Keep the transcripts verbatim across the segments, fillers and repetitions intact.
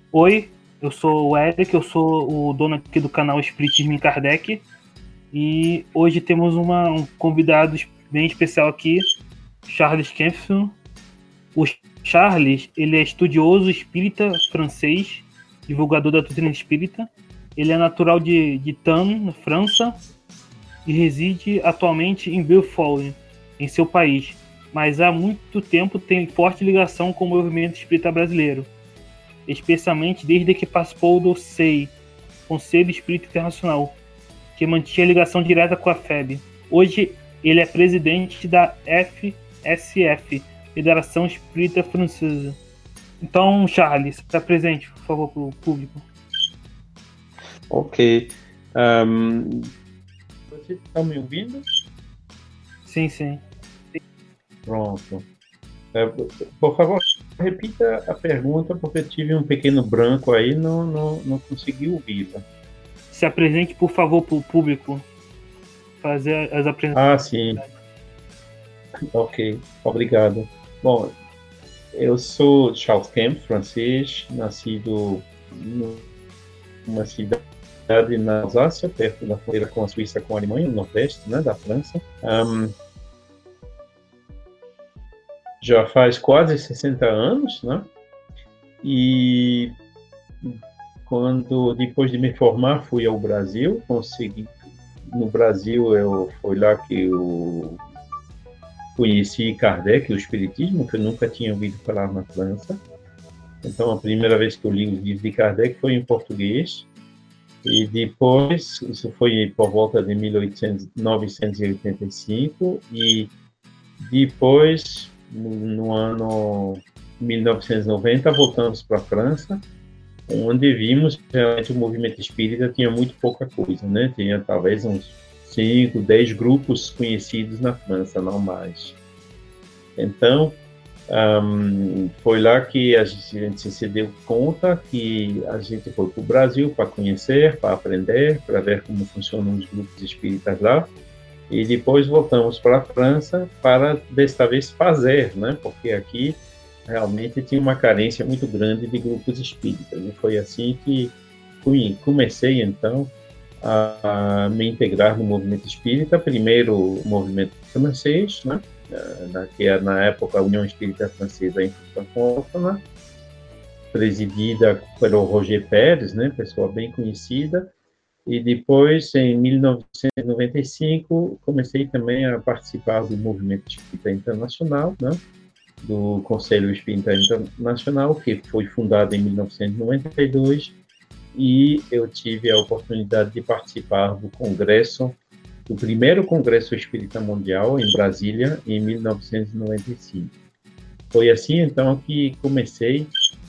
Oi, eu sou o Eric, eu sou o dono aqui do canal Espiritismo em Kardec. E hoje temos uma, um convidado bem especial aqui, Charles Kempson. O Charles, ele é estudioso espírita francês, divulgador da doutrina espírita. Ele é natural de, de Thann, na França, e reside atualmente em Belfort, em seu país. Mas há muito tempo tem forte ligação com o movimento espírita brasileiro, especialmente desde que participou do S E I, Conselho Espírita Internacional, que mantinha ligação direta com a F E B. Hoje ele é presidente da F S F, Federação Espírita Francesa. Então, Charles, está presente, por favor, para o público. Ok. Um, você está me ouvindo? Sim, sim. Pronto. É, por favor, repita a pergunta, porque eu tive um pequeno branco aí, não, não, não consegui ouvi-la. Se apresente, por favor, para o público fazer as apresentações. Ah, sim. Ok, obrigado. Bom, eu sou Charles Kemp, francês, nascido numa cidade na Alsácia, perto da fronteira com a Suíça, com a Alemanha, no nordeste, né, da França. Um, já faz quase sessenta anos, né? E quando, depois de me formar, fui ao Brasil, consegui, no Brasil, eu, foi lá que eu conheci Kardec, o Espiritismo, que eu nunca tinha ouvido falar na França. Então, a primeira vez que eu li os livros de Kardec foi em português, e depois, isso foi por volta de mil novecentos e oitenta e cinco, e depois, no, no ano mil novecentos e noventa, voltamos para a França, onde vimos que realmente o movimento espírita tinha muito pouca coisa, né? Tinha talvez uns cinco, dez grupos conhecidos na França, não mais. Então, um, foi lá que a gente se deu conta que a gente foi para o Brasil para conhecer, para aprender, para ver como funcionam os grupos espíritas lá, e depois voltamos para a França para, desta vez, fazer, né? Porque aqui realmente tinha uma carência muito grande de grupos espíritas. E foi assim que fui, comecei, então, a, a me integrar no movimento espírita. Primeiro, o movimento francês, né? Na, que era, na época, a União Espírita Francesa em Francófona, presidida pelo Roger Pérez, né? Pessoa bem conhecida. E depois, em mil novecentos e noventa e cinco, comecei também a participar do movimento espírita internacional, né? Do Conselho Espírita Internacional, que foi fundado em mil novecentos e noventa e dois, e eu tive a oportunidade de participar do congresso, do primeiro Congresso Espírita Mundial, em Brasília, em mil novecentos e noventa e cinco. Foi assim, então, que comecei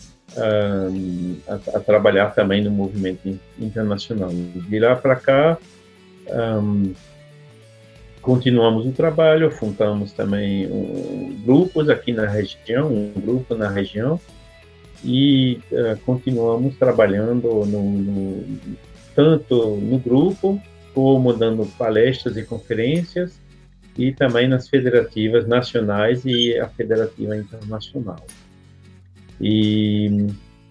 um, a, a trabalhar também no movimento internacional. De lá para cá, um, continuamos o trabalho, fundamos também um, grupos aqui na região, um grupo na região, e uh, continuamos trabalhando no, no, tanto no grupo, como dando palestras e conferências, e também nas federativas nacionais e a federativa internacional. E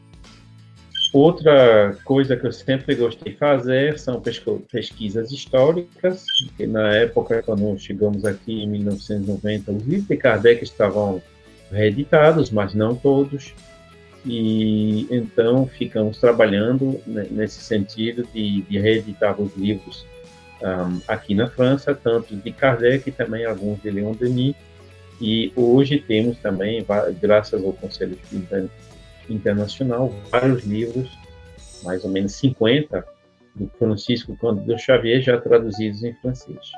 outra coisa que eu sempre gostei de fazer são pesquisas históricas, que na época, quando chegamos aqui em mil novecentos e noventa, os livros de Kardec estavam reeditados, mas não todos, e então ficamos trabalhando nesse sentido de, de reeditar os livros um, aqui na França, tanto de Kardec e também alguns de Leon Denis, e hoje temos também, graças ao Conselho Espírita Internacional, vários livros, mais ou menos cinquenta, do Francisco Cândido Xavier, já traduzidos em francês.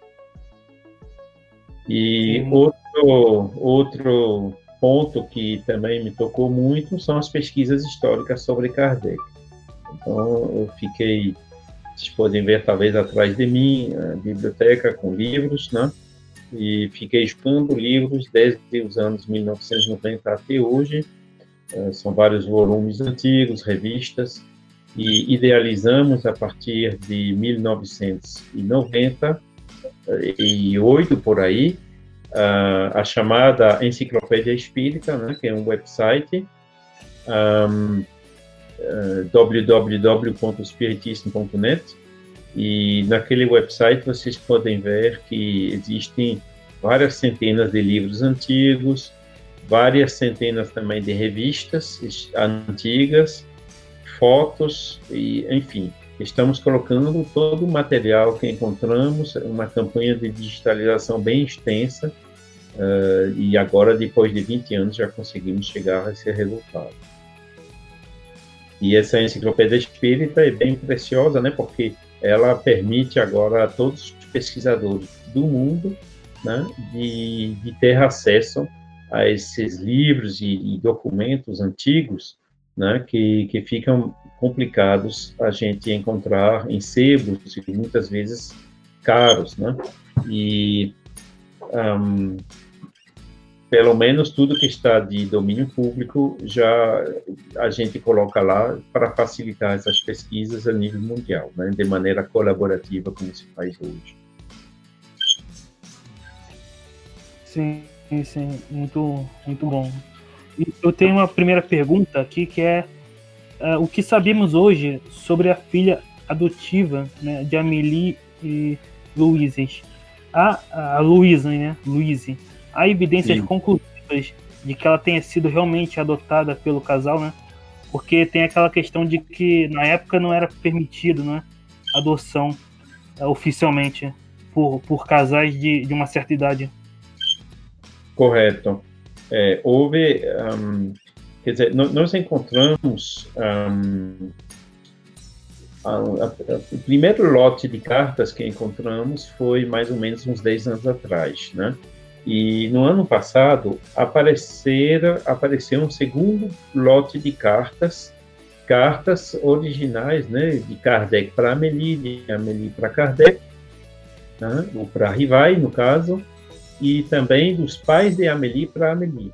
E outro, outro ponto que também me tocou muito são as pesquisas históricas sobre Kardec. Então, eu fiquei, vocês podem ver talvez atrás de mim, a biblioteca com livros, né? E fiquei expondo livros desde os anos mil novecentos e noventa até hoje. São vários volumes antigos, revistas, e idealizamos a partir de mil novecentos e noventa e oito, por aí, a chamada Enciclopédia Espírita, né, que é um website um, uh, w w w ponto espiritismo ponto net, e naquele website vocês podem ver que existem várias centenas de livros antigos, várias centenas também de revistas antigas, fotos, e enfim, estamos colocando todo o material que encontramos, uma campanha de digitalização bem extensa, uh, e agora, depois de vinte anos, já conseguimos chegar a esse resultado. E essa enciclopédia espírita é bem preciosa, né, porque ela permite agora a todos os pesquisadores do mundo, né, de, de ter acesso a esses livros e, e documentos antigos, né, que, que ficam complicados a gente encontrar em sebos e muitas vezes caros, né? E um, pelo menos tudo que está de domínio público já a gente coloca lá para facilitar essas pesquisas a nível mundial, né? De maneira colaborativa, como se faz hoje. Sim, sim, muito, muito bom. Eu tenho uma primeira pergunta aqui, que é uh, o que sabemos hoje sobre a filha adotiva, né, de Amélie e Louise? A, a Louise, né? Louise. Há evidências Sim. conclusivas de que ela tenha sido realmente adotada pelo casal, né? Porque tem aquela questão de que na época não era permitido, né, adoção uh, oficialmente por, por casais de, de uma certa idade. Correto. É, houve, um, quer dizer, nós encontramos um, a, a, a, o primeiro lote de cartas que encontramos foi mais ou menos uns dez anos atrás, né? E no ano passado apareceram, apareceu um segundo lote de cartas, cartas originais, né, de Kardec para Amélie, de Amélie para Kardec, né, ou para Rivai, no caso, e também dos pais de Amélie para Amélie.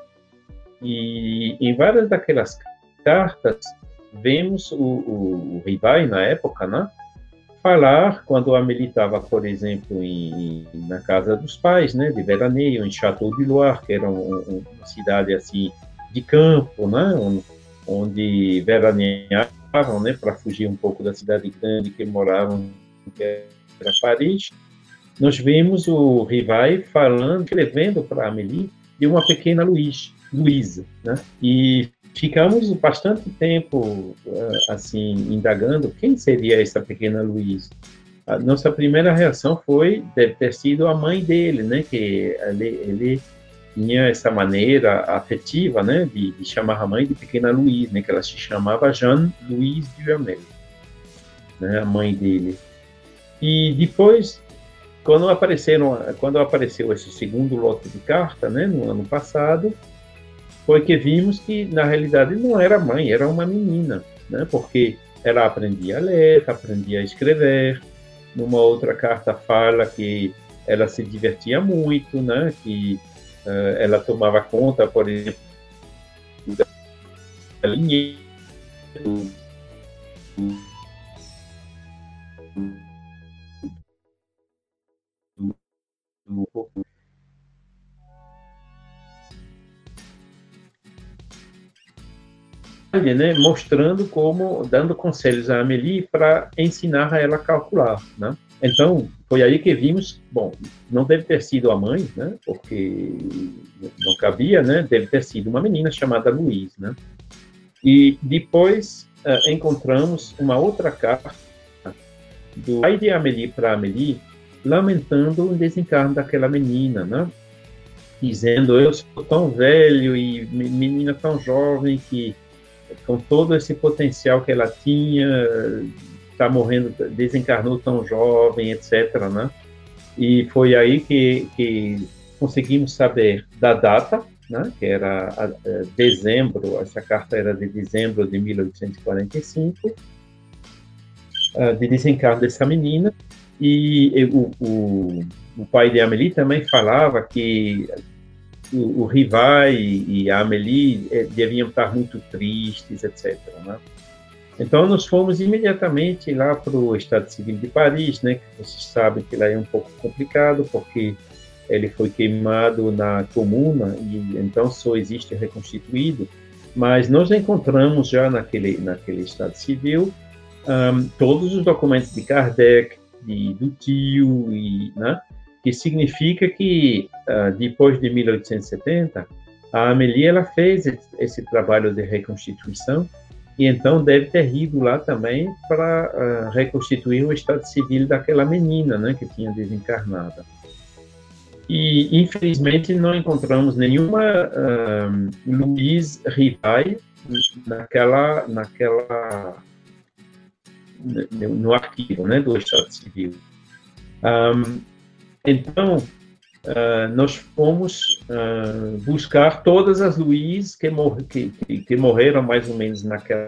E em várias daquelas cartas, vemos o, o, o Rivai, na época, né, falar, quando a Amélie estava, por exemplo, em, na casa dos pais, né, de veraneio, em Château de Loire, que era um, um, uma cidade assim, de campo, né, onde, onde veraneavam, né, para fugir um pouco da cidade grande que moravam, que era Paris. Nós vemos o Rivai falando, escrevendo para a Amélie de uma pequena Louise, Louise, né? E ficamos bastante tempo, assim, indagando quem seria essa pequena Louise. A nossa primeira reação foi, deve ter sido a mãe dele, né? Que ele, ele tinha essa maneira afetiva, né? De, de chamar a mãe de pequena Louise, né? Que ela se chamava Jeanne-Louise Duhamel, né? A mãe dele. E depois, Quando, apareceram, quando apareceu esse segundo lote de carta, né, no ano passado, foi que vimos que, na realidade, não era mãe, era uma menina, né, porque ela aprendia a ler, aprendia a escrever. Numa outra carta fala que ela se divertia muito, né, que uh, ela tomava conta, por exemplo, da linha, né, mostrando como, dando conselhos a Amélie para ensinar a ela a calcular, né? Então, foi aí que vimos, bom, não deve ter sido a mãe, né, porque não cabia, né, deve ter sido uma menina chamada Louise, né? E depois uh, encontramos uma outra carta do pai de Amélie para Amélie, lamentando o desencarno daquela menina, né? Dizendo, eu sou tão velho e menina tão jovem que, com todo esse potencial que ela tinha, está morrendo, desencarnou tão jovem, etcétera, né? E foi aí que, que conseguimos saber da data, né? Que era a, a, dezembro, essa carta era de dezembro de mil oitocentos e quarenta e cinco, uh, de desencarno dessa menina. E, e o, o, o pai de Amélie também falava que o, o Rivai e a Amélie eh, deviam estar muito tristes, etcétera, né? Então, nós fomos imediatamente lá para o Estado Civil de Paris, né? Que vocês sabem que lá é um pouco complicado, porque ele foi queimado na Comuna, e então só existe reconstituído. mas nós encontramos já naquele, naquele estado civil um, todos os documentos de Kardec, de, do tio, e, né, que significa que uh, depois de mil oitocentos e setenta, a Amélie ela fez esse, esse trabalho de reconstituição, e então deve ter ido lá também para uh, reconstituir o estado civil daquela menina, né, que tinha desencarnado. E, infelizmente, não encontramos nenhuma uh, Louise Rivail naquela, naquela, no, no arquivo, né, do Estado Civil. Um, então, uh, nós fomos uh, buscar todas as Louise que, mor que, que, que morreram mais ou menos naquela,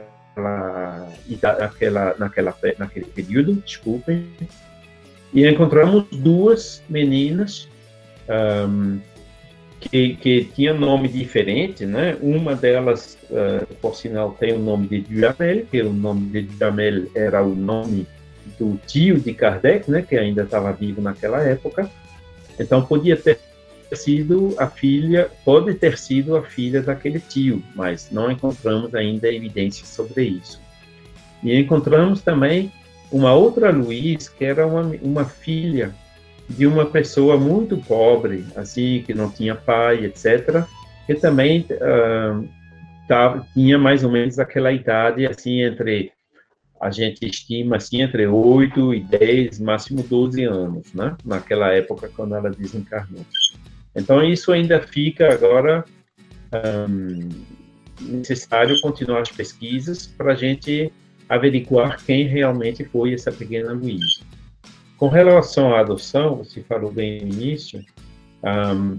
naquela, naquela, naquele período, desculpem, e encontramos duas meninas Um, que, que tinha nome diferente, né? Uma delas, uh, por sinal, tem o nome de Duhamel, que o nome de Duhamel era o nome do tio de Kardec, né? Que ainda estava vivo naquela época. Então, podia ter sido a filha, pode ter sido a filha daquele tio, mas não encontramos ainda evidências sobre isso. E encontramos também uma outra Louise, que era uma, uma filha de uma pessoa muito pobre, assim, que não tinha pai, etcétera, que também uh, tava, tinha mais ou menos aquela idade, assim, entre, a gente estima, assim, entre oito e dez, máximo doze anos, né? Naquela época, quando ela desencarnou. Então, isso ainda fica agora um, necessário continuar as pesquisas para a gente averiguar quem realmente foi essa pequena Louise. Com relação à adoção, você falou bem no início, um,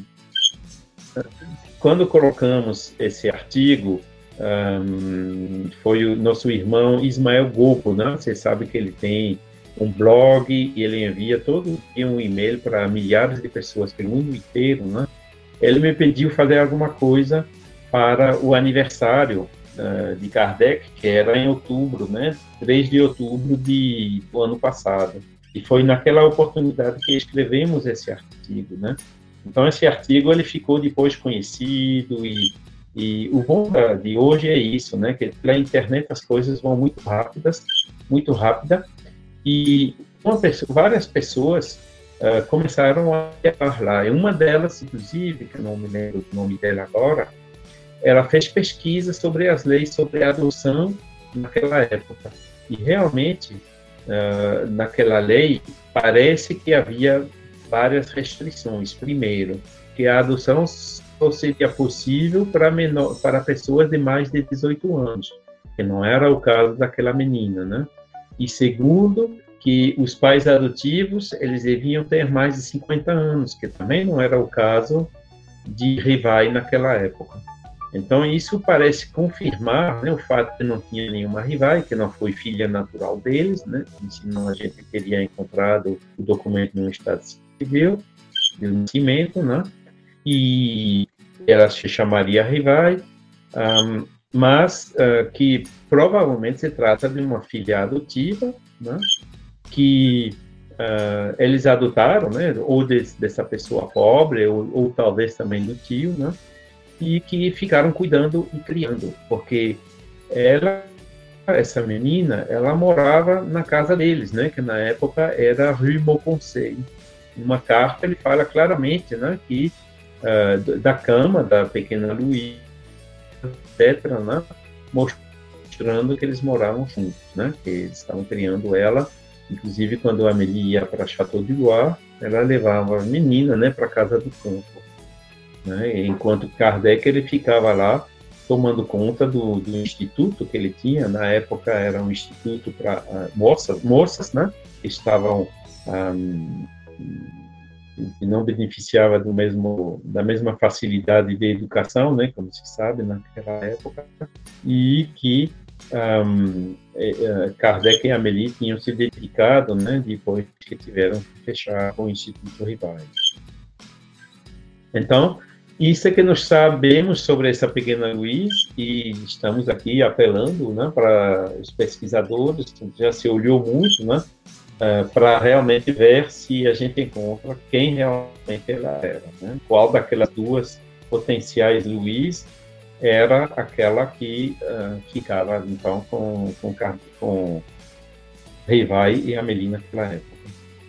quando colocamos esse artigo, um, foi o nosso irmão Ismael Gopo, né? Você sabe que ele tem um blog e ele envia todo dia um e-mail para milhares de pessoas pelo mundo inteiro, né? Ele me pediu fazer alguma coisa para o aniversário uh, de Kardec, que era em outubro, né? três de outubro de, do ano passado. E foi naquela oportunidade que escrevemos esse artigo, né? Então, esse artigo, ele ficou depois conhecido e, e o bom de hoje é isso, né? Que pela internet as coisas vão muito rápidas, muito rápida, e uma pessoa, várias pessoas uh, começaram a levar lá. E uma delas, inclusive, que eu não me lembro o nome dela agora, ela fez pesquisa sobre as leis sobre a adoção naquela época. E realmente, Uh, naquela lei, parece que havia várias restrições. Primeiro, que a adoção só seria possível para, menor, para pessoas de mais de dezoito anos, que não era o caso daquela menina, né? E segundo, que os pais adotivos, eles deviam ter mais de cinquenta anos, que também não era o caso de Rivail naquela época. Então, isso parece confirmar, né, o fato de não tinha nenhuma Rivail, que não foi filha natural deles, né? Senão a gente teria encontrado o documento no estado civil de nascimento, né? E ela se chamaria Rivail, um, mas uh, que provavelmente se trata de uma filha adotiva, né? Que uh, eles adotaram, né? Ou de, dessa pessoa pobre, ou, ou talvez também do tio, né? E que ficaram cuidando e criando, porque ela, essa menina, ela morava na casa deles, né, que na época era Rue Mauconseil. Numa carta ele fala claramente, né, que uh, da cama da pequena Louise, etcétera, né, mostrando que eles moravam juntos, né, que eles estavam criando ela. Inclusive, quando a Amélie ia para Château du Loir, ela levava a menina, né, para a casa do campo. Né? Enquanto Kardec ele ficava lá tomando conta do, do instituto que ele tinha. Na época era um instituto para uh, moças, moças, né? Que estavam um, que não beneficiava do mesmo da mesma facilidade de educação, né? Como se sabe naquela época, e que um, Kardec e Amélie tinham se dedicado, né? Depois que tiveram que fechar o Instituto Rivail. Então, isso é que nós sabemos sobre essa pequena Louise, e estamos aqui apelando, né, para os pesquisadores, já se olhou muito, né, uh, para realmente ver se a gente encontra quem realmente ela era, né, qual daquelas duas potenciais Louise era aquela que uh, ficava, então, com, com, com Rivai e Amelin naquela época.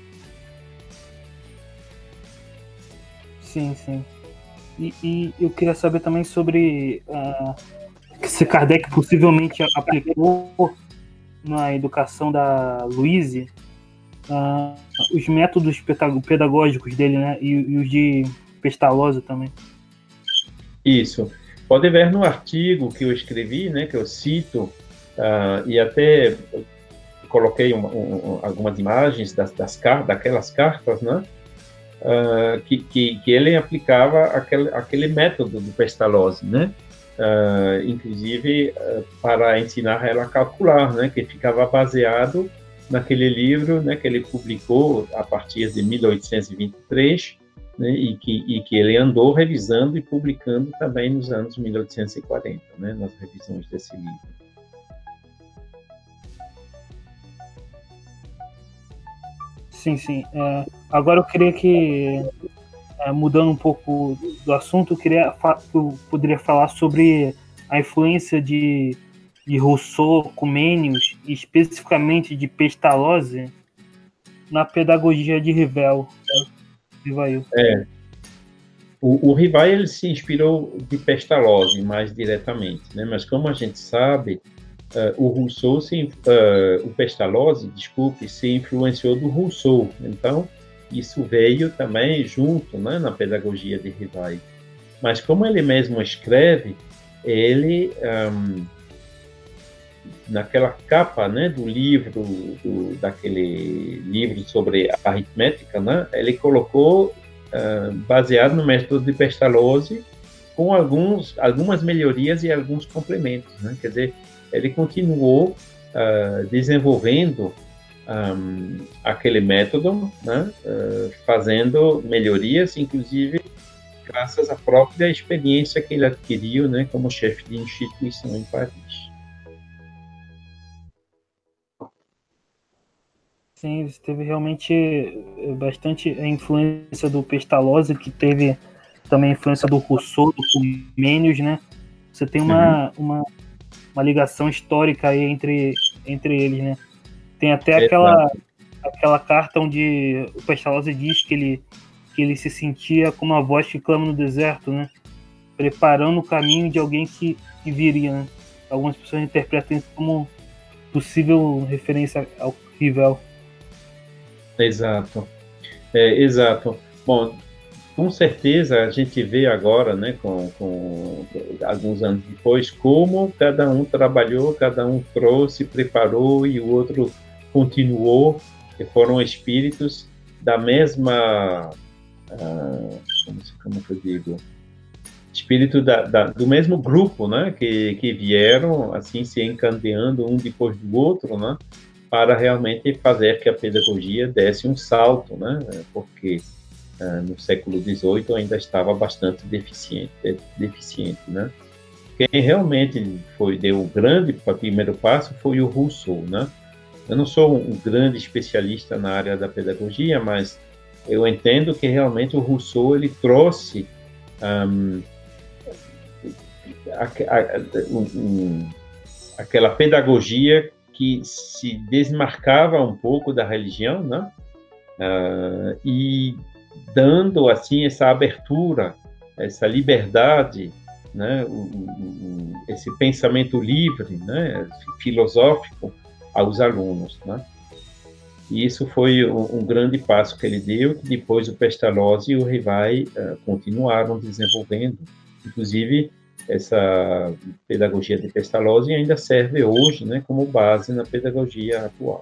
Sim, sim. E, e eu queria saber também sobre uh, se Kardec possivelmente aplicou na educação da Louise uh, os métodos pedagógicos dele, né? E, e os de Pestalozzi também. Isso. Pode ver no artigo que eu escrevi, né, que eu cito, uh, e até coloquei um, um, algumas imagens das, das daquelas cartas, né, uh, que, que, que ele aplicava aquele, aquele método do Pestalozzi, né, uh, inclusive uh, para ensinar ela a calcular, né, que ficava baseado naquele livro, né, que ele publicou a partir de mil oitocentos e vinte e três, né, e, que, e que ele andou revisando e publicando também nos anos mil oitocentos e quarenta, né, nas revisões desse livro. Sim, sim. É, agora eu queria que, é, mudando um pouco do assunto, eu, queria, eu poderia falar sobre a influência de, de Rousseau, Comênios, e especificamente de Pestalozzi, na pedagogia de Rivel. Rivail. É. O, o Rivai, ele se inspirou de Pestalozzi mais diretamente, né? Mas como a gente sabe, uh, o Rousseau, se, uh, o Pestalozzi, desculpe, se influenciou do Rousseau. Então, isso veio também junto, né, na pedagogia de Rivai. Mas como ele mesmo escreve, ele, um, naquela capa, né, do livro, do, daquele livro sobre aritmética, né, ele colocou Uh, baseado no método de Pestalozzi, com alguns, algumas melhorias e alguns complementos, né? Quer dizer, ele continuou uh, desenvolvendo um, aquele método, né? uh, fazendo melhorias, inclusive graças à própria experiência que ele adquiriu, né, como chefe de instituição em Paris. Sim, teve realmente bastante a influência do Pestalozzi, que teve também a influência do Rousseau, do Comênios, né? Você tem uma, uhum. uma, uma ligação histórica aí entre, entre eles, né? Tem até aquela, aquela carta onde o Pestalozzi diz que ele, que ele se sentia como uma voz que clama no deserto, né? Preparando o caminho de alguém que, que viria, né? Algumas pessoas interpretam isso como possível referência ao Rivel. Exato, é, exato. Bom, com certeza a gente vê agora, né, com, com alguns anos depois, como cada um trabalhou, cada um trouxe, preparou e o outro continuou, que foram espíritos da mesma, ah, como, como que eu digo, espírito da, da, do mesmo grupo, né, que, que vieram assim se encandeando um depois do outro, né, para realmente fazer que a pedagogia desse um salto, né? Porque uh, no século dezoito ainda estava bastante deficiente, deficiente, né? Quem realmente foi deu o grande o primeiro passo foi o Rousseau, né? Eu não sou um grande especialista na área da pedagogia, mas eu entendo que realmente o Rousseau ele trouxe um, a, a, um, aquela pedagogia que se desmarcava um pouco da religião, né? Uh, e dando assim essa abertura, essa liberdade, né? O, o, esse pensamento livre, né? Filosófico aos alunos, né? E isso foi um, um grande passo que ele deu, que depois o Pestalozzi e o Rivai uh, continuaram desenvolvendo, inclusive essa pedagogia de Pestalozzi ainda serve hoje, né, como base na pedagogia atual.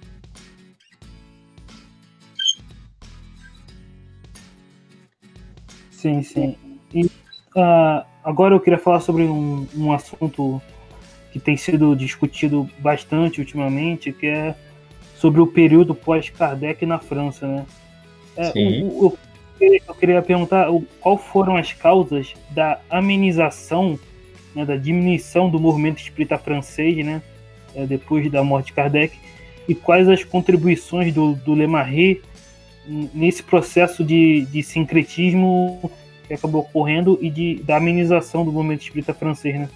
Sim, sim. E uh, agora eu queria falar sobre um, um assunto que tem sido discutido bastante ultimamente, que é sobre o período pós-Kardec na França, né? É, Sim. O, o, eu queria perguntar qual foram as causas da amenização, né, da diminuição do movimento espírita francês, né, depois da morte de Kardec, e quais as contribuições do, do Le Marais nesse processo de, de sincretismo que acabou ocorrendo e de, da amenização do movimento espírita francês, né?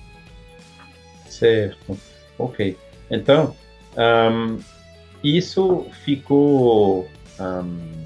Certo, ok. Então, um, isso ficou... Um,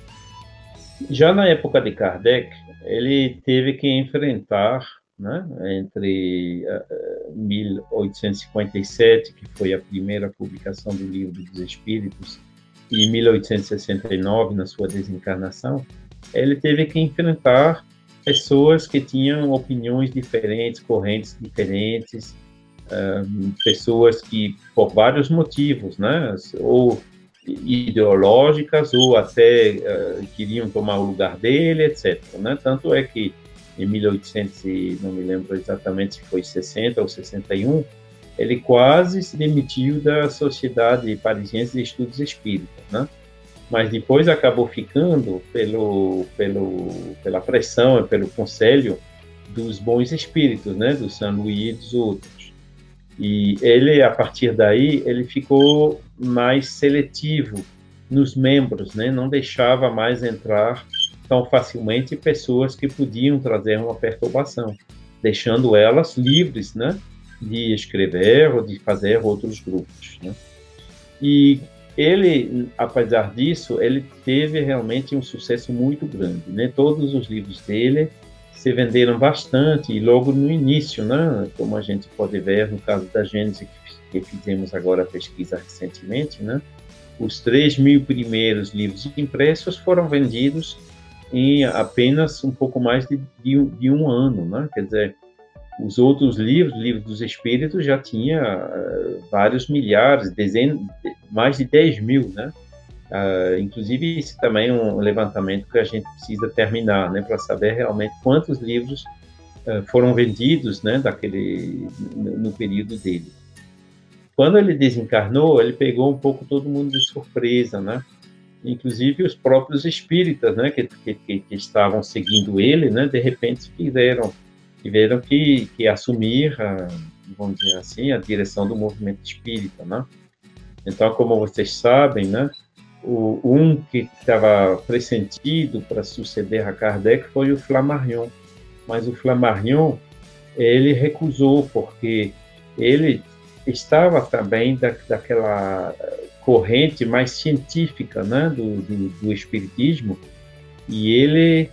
já na época de Kardec, ele teve que enfrentar, né, entre uh, mil oitocentos e cinquenta e sete, que foi a primeira publicação do Livro dos Espíritos, e mil oitocentos e sessenta e nove, na sua desencarnação, ele teve que enfrentar pessoas que tinham opiniões diferentes, correntes diferentes, uh, pessoas que, por vários motivos, né, ou ideológicas, ou até uh, queriam tomar o lugar dele, etcétera, né? Tanto é que em mil e oitocentos, não me lembro exatamente se foi sessenta ou sessenta e um, ele quase se demitiu da Sociedade Parisiense de Estudos Espíritas, né? Mas depois acabou ficando pelo, pelo, pela pressão e pelo conselho dos bons espíritos, né? Do Saint-Louis e dos outros. E ele, a partir daí, ele ficou mais seletivo nos membros, né? Não deixava mais entrar tão facilmente pessoas que podiam trazer uma perturbação, deixando elas livres, né, de escrever ou de fazer outros grupos, né? E ele, apesar disso, ele teve realmente um sucesso muito grande, né? Todos os livros dele se venderam bastante, e logo no início, né, como a gente pode ver no caso da Gênese, que fizemos agora a pesquisa recentemente, né, os três mil primeiros livros impressos foram vendidos em apenas um pouco mais de, de, de um ano, né? Quer dizer, os outros livros, o Livro dos Espíritos, já tinha uh, vários milhares, dezenas, mais de dez mil, né? Uh, inclusive, isso também é um levantamento que a gente precisa terminar, né, para saber realmente quantos livros uh, foram vendidos, né, daquele, no, no período dele. Quando ele desencarnou, ele pegou um pouco todo mundo de surpresa, né? Inclusive os próprios espíritas, né, que, que, que estavam seguindo ele, né, de repente tiveram, tiveram que, que assumir, a, vamos dizer assim, a direção do movimento espírita, né? Então, como vocês sabem, né, o, um que estava pressentido para suceder a Kardec foi o Flammarion, mas o Flammarion, ele recusou, porque ele estava também da, daquela corrente mais científica, né, do, do, do espiritismo, e ele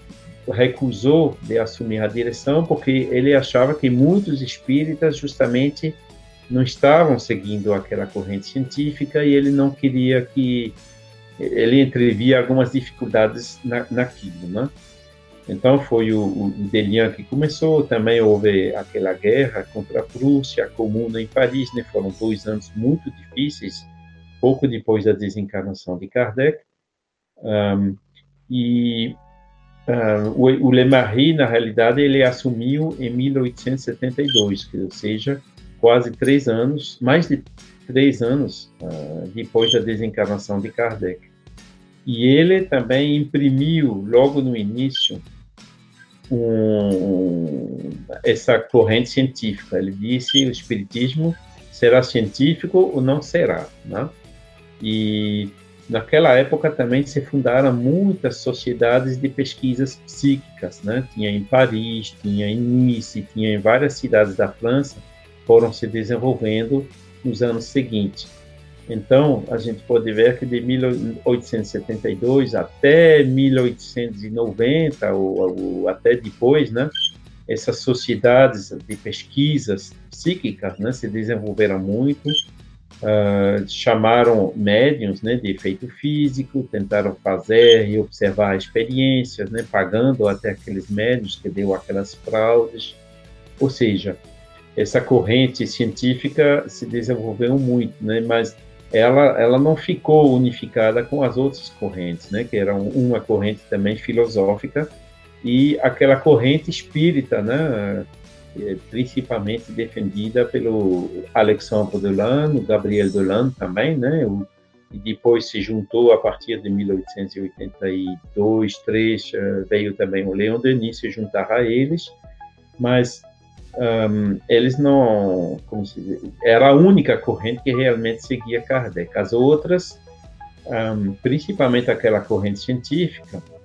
recusou de assumir a direção porque ele achava que muitos espíritas justamente não estavam seguindo aquela corrente científica, e ele não queria que... ele entrevia algumas dificuldades na, naquilo, né? Então foi o, o Delian que começou, também houve aquela guerra contra a Prússia, a Comuna em Paris, né? Foram dois anos muito difíceis, pouco depois da desencarnação de Kardec, um, e um, o, o Lemarie, na realidade, ele assumiu em mil oitocentos e setenta e dois, que, ou seja, quase três anos, mais de três anos uh, depois da desencarnação de Kardec. E ele também imprimiu, logo no início, um, essa corrente científica. Ele disse: o espiritismo será científico ou não será, né? E naquela época também se fundaram muitas sociedades de pesquisas psíquicas, né? Tinha em Paris, tinha em Nice, tinha em várias cidades da França, foram se desenvolvendo nos anos seguintes. Então, a gente pode ver que de mil oitocentos e setenta e dois até mil oitocentos e noventa, ou, ou até depois, né, essas sociedades de pesquisas psíquicas, né, se desenvolveram muito, uh, chamaram médiuns, né, de efeito físico, tentaram fazer e observar experiências, né, pagando até aqueles médiuns que deu aquelas fraudes. Ou seja, essa corrente científica se desenvolveu muito, né, mas ela, ela não ficou unificada com as outras correntes, né, que eram uma corrente também filosófica e aquela corrente espírita, né, principalmente defendida pelo Alexandre Delan, o Gabriel Delan também, né, o, e depois se juntou a partir de mil oitocentos e oitenta e dois, três, veio também o Leon Denis se juntar a eles, mas Um, eles não, como se diz, era a única corrente que realmente seguia Kardec. As outras, um, principalmente aquela corrente científica,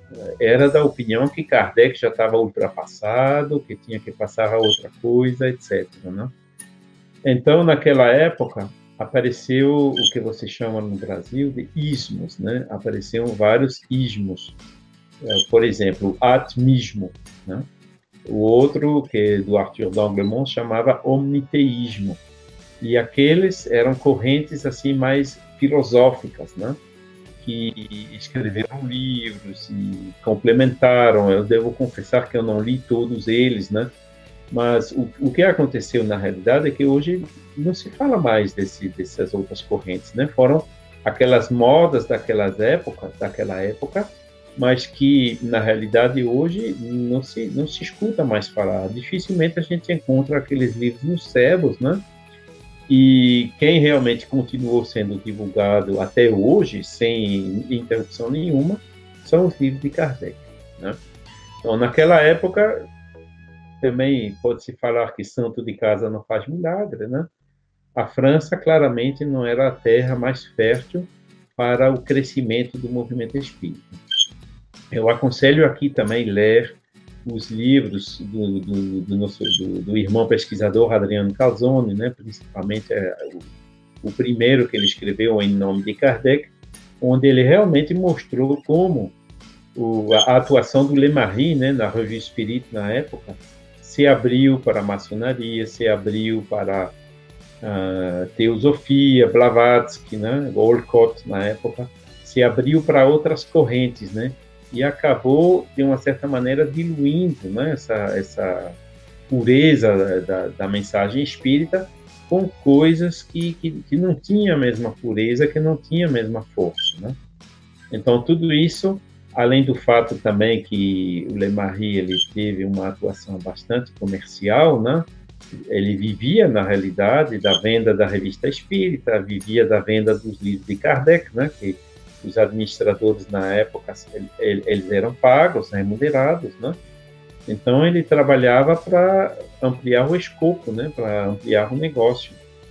era da opinião que Kardec já estava ultrapassado, que tinha que passar a outra coisa, etcétera, né? Então, naquela época, apareceu o que você chama no Brasil de ismos, né? Apareceram vários ismos. Por exemplo, o atomismo, né? O outro, que é do Arthur d'Anglemont, chamava omniteísmo. E aqueles eram correntes assim mais filosóficas, né? Que escreveram livros e complementaram. Eu devo confessar que eu não li todos eles, né? Mas o, o que aconteceu na realidade é que hoje não se fala mais desse, dessas outras correntes, né? Foram aquelas modas daquelas épocas, daquela época, mas que na realidade hoje não se não se escuta mais falar. Dificilmente a gente encontra aqueles livros nos sebos, né? E quem realmente continuou sendo divulgado até hoje, sem interrupção nenhuma, são os livros de Kardec, né? Então, naquela época, também pode-se falar que santo de casa não faz milagre, né? A França, claramente, não era a terra mais fértil para o crescimento do movimento espírita. Eu aconselho aqui também ler os livros do, do, do, nosso, do, do irmão pesquisador Adriano Calzone, né? Principalmente é, o, o primeiro que ele escreveu em nome de Kardec, onde ele realmente mostrou como o, a atuação do Lemarie, né, na Revue Espírita na época, se abriu para a maçonaria, se abriu para a teosofia, Blavatsky, né, Olcott na época, se abriu para outras correntes, né? E acabou, de uma certa maneira, diluindo, né, essa, essa pureza da, da mensagem espírita com coisas que, que, que não tinham a mesma pureza, que não tinham a mesma força, né? Então, tudo isso, além do fato também que o Lemarie ele teve uma atuação bastante comercial, né? Ele vivia, na realidade, da venda da revista espírita, vivia da venda dos livros de Kardec, né? Que os administradores na época eles eram pagos, remunerados, né? Então ele trabalhava para ampliar o escopo, né? Para ampliar o negócio.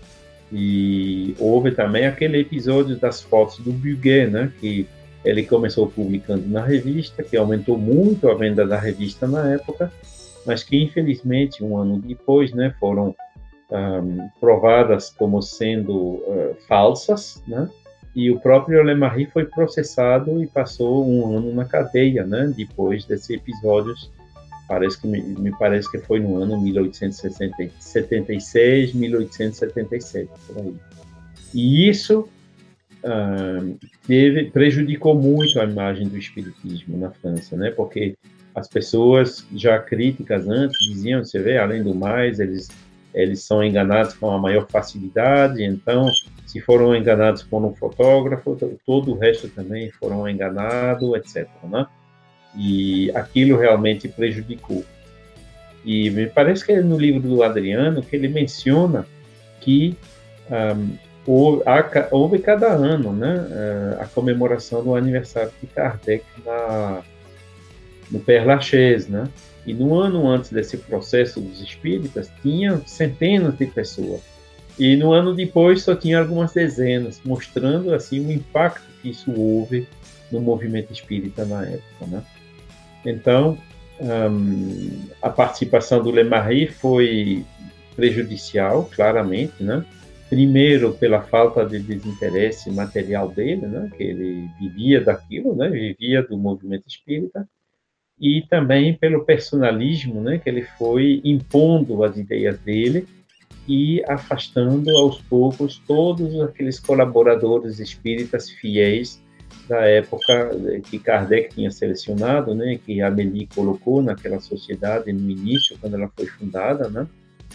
E houve também aquele episódio das fotos do Buguet, né? Que ele começou publicando na revista, que aumentou muito a venda da revista na época, mas que infelizmente um ano depois, né? Foram um, provadas como sendo uh, falsas, né? E o próprio Lemarie foi processado e passou um ano na cadeia, né? Depois desses episódios, parece que me, me parece que foi no ano mil oitocentos e setenta e seis, mil oitocentos e setenta e sete, por aí. E isso ah, teve, prejudicou muito a imagem do espiritismo na França, né? Porque as pessoas já críticas antes diziam, você vê, além do mais, eles eles são enganados com a maior facilidade, então se foram enganados por um fotógrafo, todo o resto também foram enganados, etcétera, né? E aquilo realmente prejudicou. E me parece que é no livro do Adriano que ele menciona que um, houve, houve cada ano, né, a comemoração do aniversário de Kardec na, no Père Lachaise, né? E no ano antes desse processo dos espíritas, tinha centenas de pessoas. E no ano depois só tinha algumas dezenas, mostrando assim o impacto que isso houve no movimento espírita na época, né? Então, um, a participação do Lemarie foi prejudicial, claramente, né? Primeiro, pela falta de desinteresse material dele, né? Que ele vivia daquilo, né? Vivia do movimento espírita. E também pelo personalismo, né, que ele foi impondo as ideias dele e afastando aos poucos todos aqueles colaboradores espíritas fiéis da época que Kardec tinha selecionado, né, que Amélie colocou naquela sociedade no início, quando ela foi fundada, né?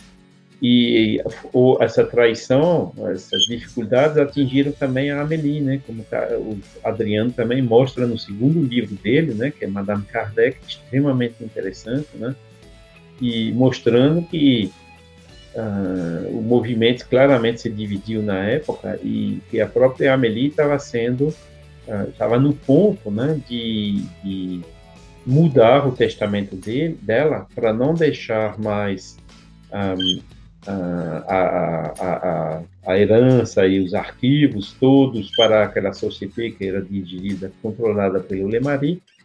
E ou, essa traição, essas dificuldades atingiram também a Amélie, né? Como o Adriano também mostra no segundo livro dele, né? Que é Madame Kardec, extremamente interessante, né? E mostrando que uh, o movimento claramente se dividiu na época e que a própria Amélie estava sendo, estava uh, no ponto, né? De, de mudar o testamento dele, dela para não deixar mais um, A, a, a, a herança e os arquivos todos para aquela sociedade que era dirigida, controlada pelo Lemarie,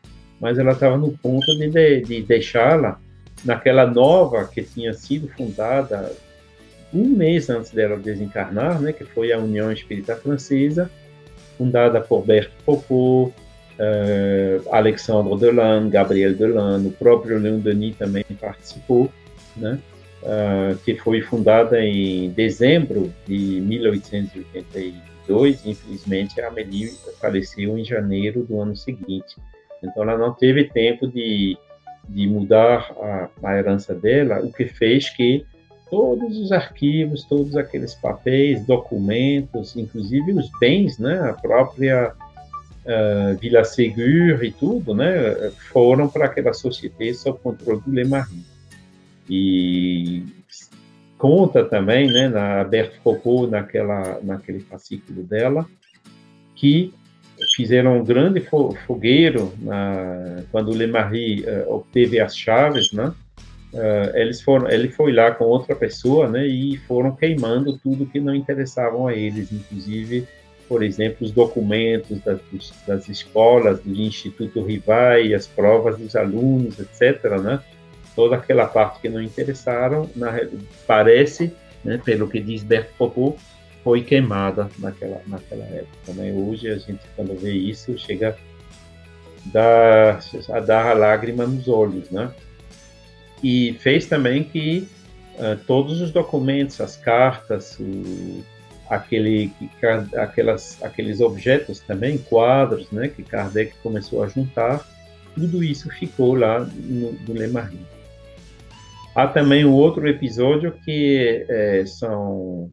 mas ela estava no ponto de, de, de deixá-la naquela nova que tinha sido fundada um mês antes dela desencarnar, né, que foi a União Espírita Francesa, fundada por Berthe-Popot, uh, Alexandre Delanne, Gabriel Delanne, o próprio Leon Denis também participou, né, uh, que foi fundada em dezembro de mil oitocentos e oitenta e dois. Infelizmente, a Amélie faleceu em janeiro do ano seguinte. Então, ela não teve tempo de, de mudar a, a herança dela, o que fez que todos os arquivos, todos aqueles papéis, documentos, inclusive os bens, né, a própria uh, Villa Ségur e tudo, né, foram para aquela sociedade sob controle do Lemarie. E conta também, né, na Berthe-Popot, naquela, naquele fascículo dela, que fizeram um grande fogueiro na, quando o Lemarie uh, obteve as chaves, né? Uh, eles foram, ele foi lá com outra pessoa, né? E foram queimando tudo que não interessavam a eles, inclusive, por exemplo, os documentos das, das escolas, do Instituto Rivail, as provas dos alunos, etcétera, né? Toda aquela parte que não interessaram, na, parece, né, pelo que diz Berthe-Popot, foi queimada naquela, naquela época, né? Hoje, a gente, quando vê isso, chega a dar a, dar a lágrima nos olhos, né? E fez também que uh, todos os documentos, as cartas, o, aquele, que, aquelas, aqueles objetos também, quadros, né, que Kardec começou a juntar, tudo isso ficou lá no, no Lemarie. Há também um outro episódio que é, são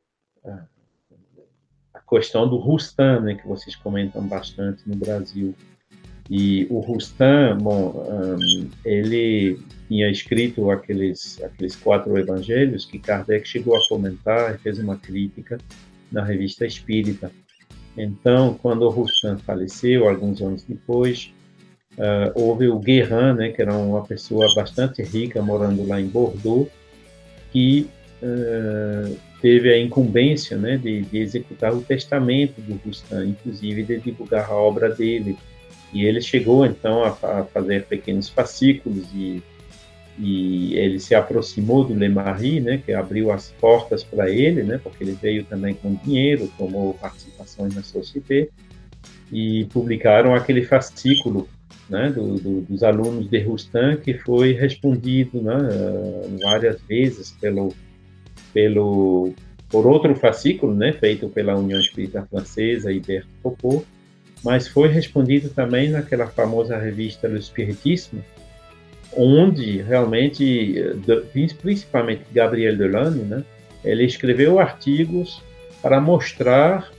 a questão do Roustan, né, que vocês comentam bastante no Brasil. E o Roustan, bom, um, ele tinha escrito aqueles, aqueles quatro evangelhos que Kardec chegou a comentar e fez uma crítica na Revista Espírita. Então, quando o Roustan faleceu, alguns anos depois, uh, houve o Guérin, né, que era uma pessoa bastante rica, morando lá em Bordeaux, que uh, teve a incumbência, né, de, de executar o testamento do Roustan, inclusive de divulgar a obra dele. E ele chegou, então, a, a fazer pequenos fascículos e, e ele se aproximou do Lemarie, né, que abriu as portas para ele, né, porque ele veio também com dinheiro, tomou participações na sociedade, e publicaram aquele fascículo, né, do, do, dos alunos de Roustan, que foi respondido, né, várias vezes pelo, pelo, por outro fascículo, né, feito pela União Espírita Francesa e Berthe-Popot, mas foi respondido também naquela famosa revista Le Spiritisme, onde realmente, principalmente Gabriel Delanne, né, ele escreveu artigos para mostrar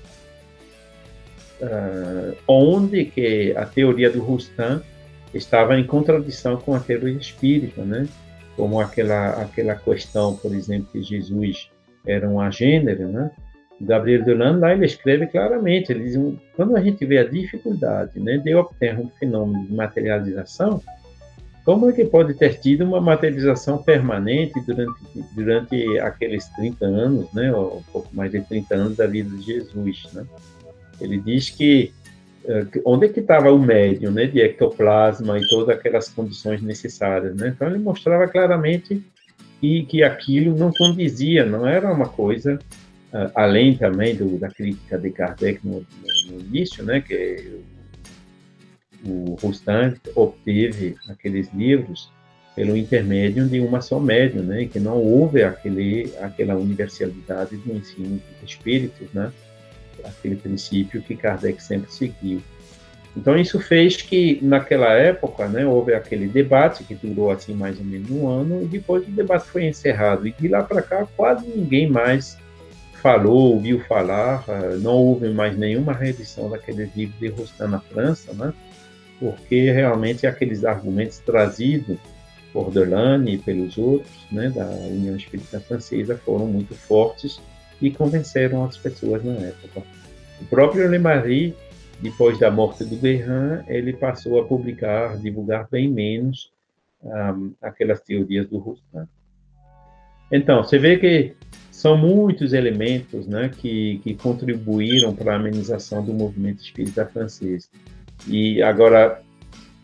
uh, onde que a teoria do Roustan estava em contradição com a teoria espírita, né, como aquela, aquela questão, por exemplo, que Jesus era um agênero, né. Gabriel Delanne, lá ele escreve claramente, ele diz, quando a gente vê a dificuldade, né, de obter um fenômeno de materialização, como é que pode ter tido uma materialização permanente durante, durante aqueles trinta anos, né, ou um pouco mais de trinta anos da vida de Jesus, né? Ele diz que, onde é que estava o médium, né, de ectoplasma e todas aquelas condições necessárias, né? Então ele mostrava claramente que, que aquilo não condizia, não era uma coisa... Uh, além também do, da crítica de Kardec no, no, no início, né, que o, o Roustan obteve aqueles livros pelo intermédio de uma só médium, né, que não houve aquele, aquela universalidade do ensino dos espíritos, né, aquele princípio que Kardec sempre seguiu. Então isso fez que naquela época, né, houve aquele debate que durou assim mais ou menos um ano, e depois o debate foi encerrado, e de lá para cá quase ninguém mais falou, ouviu falar, não houve mais nenhuma reedição daqueles livros de Roustan na França, né? Porque realmente aqueles argumentos trazidos por Delanne e pelos outros, né, da União Espírita Francesa foram muito fortes e convenceram as pessoas na época. O próprio Lemarie, depois da morte do Guérin, ele passou a publicar, divulgar bem menos um, aquelas teorias do Roustan. Então, você vê que são muitos elementos, né, que, que contribuíram para a amenização do movimento espírita francês. E agora,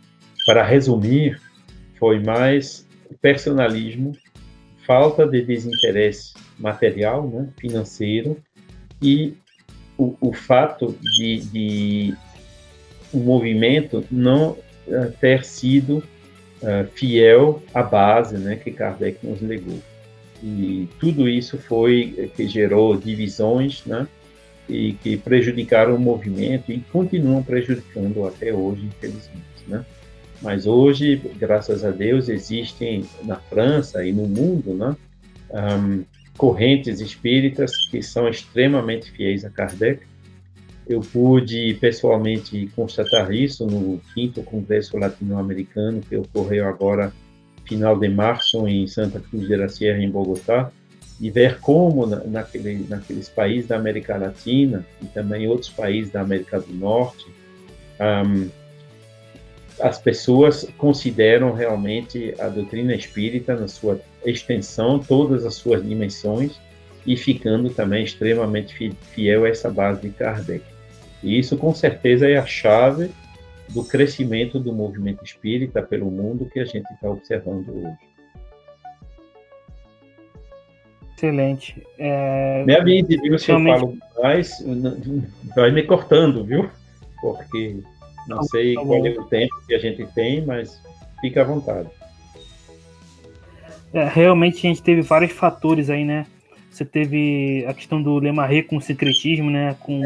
para resumir, foi mais personalismo, falta de desinteresse material, né, financeiro, e o, o fato de, de o movimento não uh, ter sido uh, fiel à base, né, que Kardec nos legou. E tudo isso foi que gerou divisões, né, e que prejudicaram o movimento e continuam prejudicando até hoje, infelizmente, né? Mas hoje, graças a Deus, existem na França e no mundo, né, um, correntes espíritas que são extremamente fiéis a Kardec. Eu pude pessoalmente constatar isso no quinto Congresso Latino-Americano, que ocorreu agora final de março em Santa Cruz de la Sierra, em Bogotá, e ver como na, naquele, naqueles países da América Latina e também outros países da América do Norte, um, as pessoas consideram realmente a doutrina espírita na sua extensão, todas as suas dimensões, e ficando também extremamente fiel a essa base de Kardec. E isso, com certeza, é a chave do crescimento do movimento espírita pelo mundo que a gente está observando hoje. Excelente. É... Me avise, viu, se Realmente... eu falo mais, vai me cortando, viu? Porque não sei tá qual é o tempo que a gente tem, mas fica à vontade. É, realmente a gente teve vários fatores aí, né? Você teve a questão do Lemarre com o sincretismo, né? Com,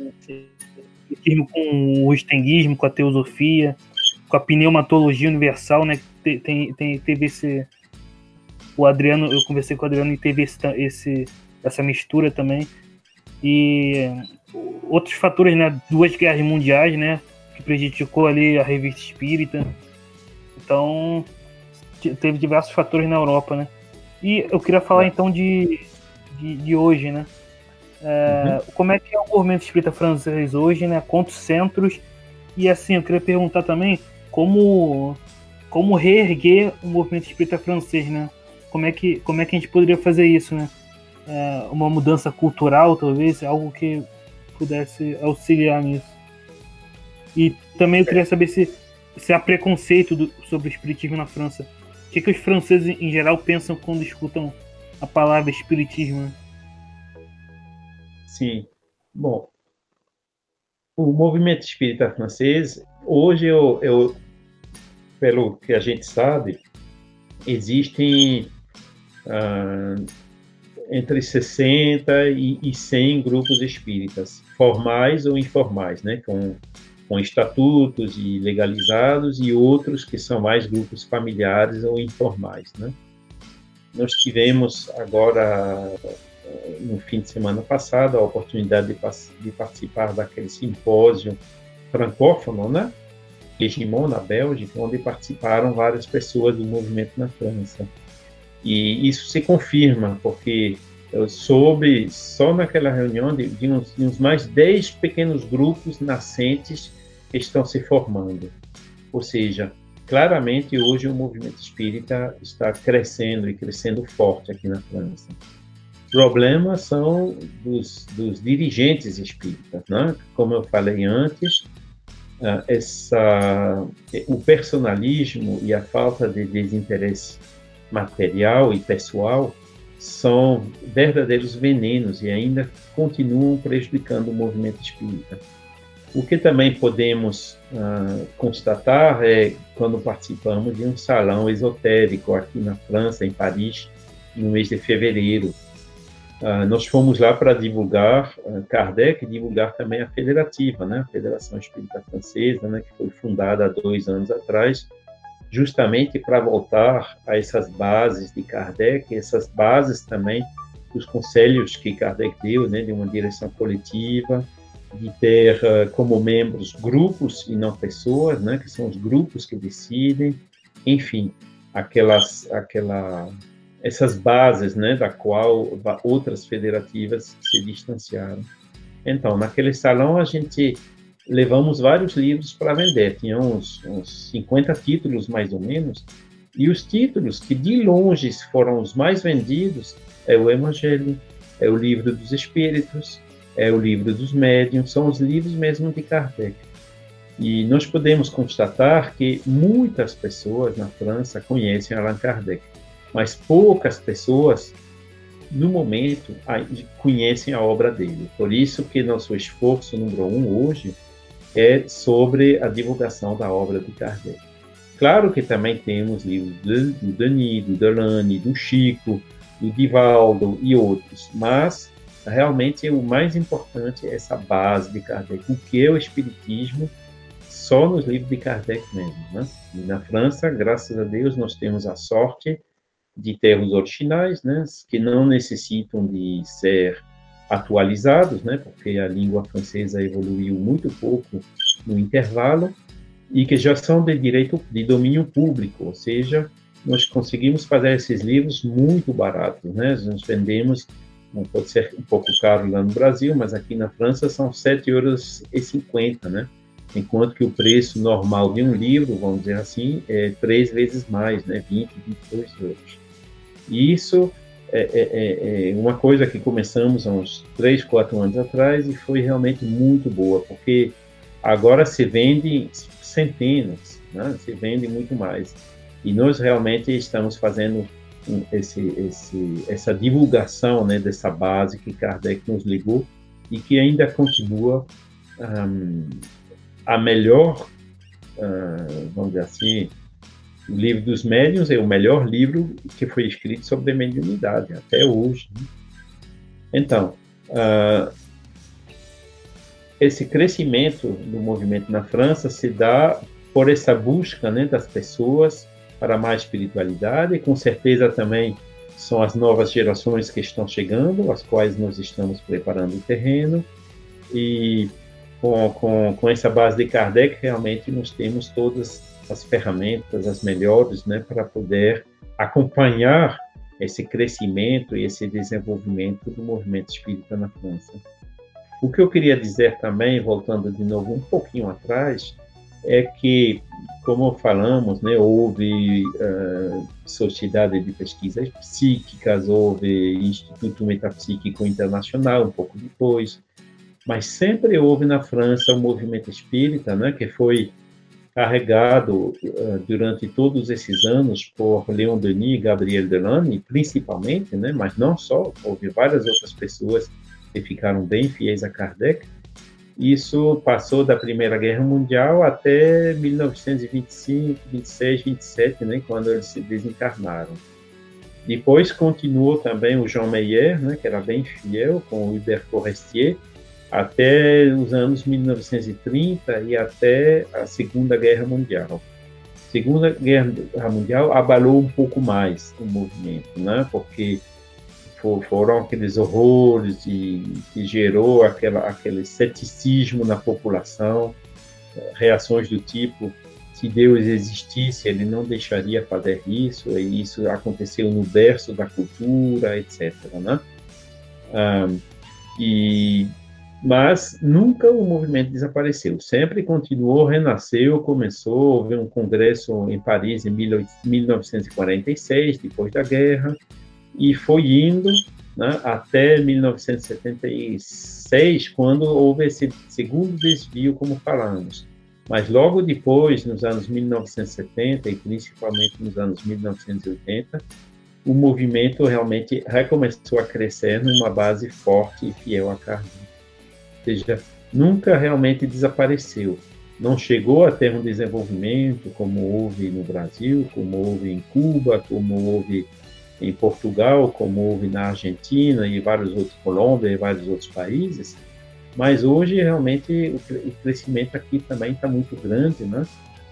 com o estenguismo, com a teosofia, com a pneumatologia universal, né? Tem, tem, teve esse... O Adriano, eu conversei com o Adriano e teve esse, esse, essa mistura também. E outros fatores, né? Duas guerras mundiais, né? Que prejudicou ali a revista espírita. Então, teve diversos fatores na Europa, né? E eu queria falar, então, de, de, de hoje, né? É, uhum. Como é que é o movimento espírita francês hoje, né? Quantos centros? E, assim, eu queria perguntar também como, como reerguer o movimento espírita francês, né? Como é que, como é que a gente poderia fazer isso, né? É, uma mudança cultural, talvez, algo que pudesse auxiliar nisso. E também eu queria saber se, se há preconceito do, sobre o espiritismo na França. O que, que os franceses, em geral, pensam quando escutam a palavra espiritismo? Né? Sim. Bom, o movimento espírita francês, hoje, eu, eu, pelo que a gente sabe, existem ah, entre sessenta e cem grupos espíritas, formais ou informais, né, com, com estatutos e legalizados, e outros que são mais grupos familiares ou informais, né. Nós tivemos agora, no fim de semana passado, a oportunidade de, de participar daquele simpósio francófono, né, Regimont, na Bélgica, onde participaram várias pessoas do movimento na França. E isso se confirma, porque eu soube, só naquela reunião, de, de, uns, de uns mais dez pequenos grupos nascentes que estão se formando. Ou seja, claramente hoje o movimento espírita está crescendo e crescendo forte aqui na França. Problemas são dos, dos dirigentes espíritas, né? Como eu falei antes, essa, o personalismo e a falta de desinteresse material e pessoal são verdadeiros venenos e ainda continuam prejudicando o movimento espírita. O que também podemos uh, constatar é quando participamos de um salão esotérico aqui na França, em Paris, no mês de fevereiro. Uh, nós fomos lá para divulgar uh, Kardec e divulgar também a Federativa, né? A Federação Espírita Francesa, né? Que foi fundada há dois anos atrás, justamente para voltar a essas bases de Kardec, essas bases também dos conselhos que Kardec deu, né? De uma direção coletiva, de ter uh, como membros grupos e não pessoas, né? Que são os grupos que decidem, enfim, aquelas, aquela... essas bases, né, da qual outras federativas se distanciaram. Então, naquele salão, a gente levamos vários livros para vender, tinha uns, uns cinquenta títulos, mais ou menos, e os títulos que de longe foram os mais vendidos é o Evangelho, é o Livro dos Espíritos, é o Livro dos Médiuns, são os livros mesmo de Kardec. E nós podemos constatar que muitas pessoas na França conhecem Allan Kardec, mas poucas pessoas, no momento, conhecem a obra dele. Por isso que nosso esforço número um hoje é sobre a divulgação da obra de Kardec. Claro que também temos livros do Denis, do Delany, do Chico, do Divaldo e outros, mas realmente o mais importante é essa base de Kardec, o que é o Espiritismo, só nos livros de Kardec mesmo, né? E na França, graças a Deus, nós temos a sorte de ter os originais, né, que não necessitam de ser atualizados, né, porque a língua francesa evoluiu muito pouco no intervalo, e que já são de direito de domínio público, ou seja, nós conseguimos fazer esses livros muito baratos, né? Nós vendemos, não pode ser um pouco caro lá no Brasil, mas aqui na França são sete euros e cinquenta, né? Enquanto que o preço normal de um livro, vamos dizer assim, é três vezes mais, né? vinte, vinte e dois euros. E isso é, é, é uma coisa que começamos há uns três, quatro anos atrás e foi realmente muito boa, porque agora se vende centenas, né? Se vende muito mais. E nós realmente estamos fazendo esse, esse, essa divulgação, né, dessa base que Kardec nos ligou e que ainda continua um, a melhor, uh, vamos dizer assim, o livro dos médiuns é o melhor livro que foi escrito sobre a mediunidade, até hoje. Né? Então, uh, esse crescimento do movimento na França se dá por essa busca, né, das pessoas para mais espiritualidade, e com certeza também são as novas gerações que estão chegando, as quais nós estamos preparando o terreno, e com, com, com essa base de Kardec, realmente nós temos todas as ferramentas, as melhores, né, para poder acompanhar esse crescimento e esse desenvolvimento do movimento espírita na França. O que eu queria dizer também, voltando de novo um pouquinho atrás, é que, como falamos, né, houve uh, Sociedade de Pesquisas Psíquicas, houve Instituto Metapsíquico Internacional, um pouco depois, mas sempre houve na França o movimento espírita, né, que foi carregado uh, durante todos esses anos por Leon Denis e Gabriel Delany, principalmente, né, mas não só, houve várias outras pessoas que ficaram bem fiéis a Kardec. Isso passou da Primeira Guerra Mundial até mil novecentos e vinte e cinco, vinte e seis, vinte e sete, né, quando eles se desencarnaram. Depois continuou também o Jean Meyer, né, que era bem fiel, com o Hubert Forestier, até os anos mil novecentos e trinta e até a Segunda Guerra Mundial. A Segunda Guerra Mundial abalou um pouco mais o movimento, né, porque foram aqueles horrores e que gerou aquela, aquele ceticismo na população, reações do tipo, se Deus existisse, ele não deixaria fazer isso, e isso aconteceu no berço da cultura, etcétera, né? Um, e, mas nunca o movimento desapareceu, sempre continuou, renasceu, começou, houve um congresso em Paris em mil novecentos e quarenta e seis, depois da guerra, e foi indo, né, até mil novecentos e setenta e seis, quando houve esse segundo desvio, como falamos. Mas logo depois, nos anos mil novecentos e setenta e principalmente nos anos mil novecentos e oitenta, o movimento realmente recomeçou a crescer numa base forte e fiel a Kardec. Ou seja, nunca realmente desapareceu. Não chegou a ter um desenvolvimento como houve no Brasil, como houve em Cuba, como houve em Portugal, como houve na Argentina e vários outros, Colômbia e vários outros países, mas hoje realmente o crescimento aqui também está muito grande, né?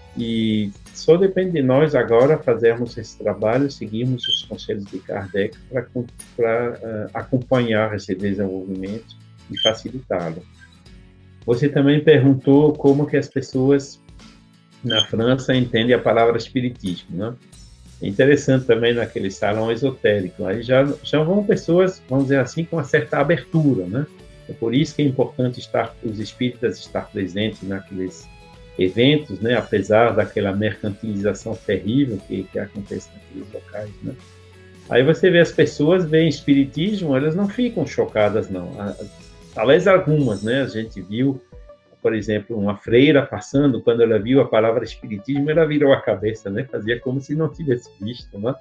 E só depende de nós agora fazermos esse trabalho, seguirmos os conselhos de Kardec para uh, acompanhar esse desenvolvimento e facilitá-lo. Você também perguntou como que as pessoas na França entendem a palavra espiritismo, né? É interessante também naquele salão esotérico, aí já, já vão pessoas, vamos dizer assim, com uma certa abertura, né? É por isso que é importante estar, os espíritas estar presentes naqueles eventos, né? Apesar daquela mercantilização terrível que, que acontece naqueles locais, né? Aí você vê as pessoas veem espiritismo, elas não ficam chocadas, não. Talvez algumas, né? A gente viu por exemplo, uma freira passando, quando ela viu a palavra espiritismo, ela virou a cabeça, né? Fazia como se não tivesse visto, né?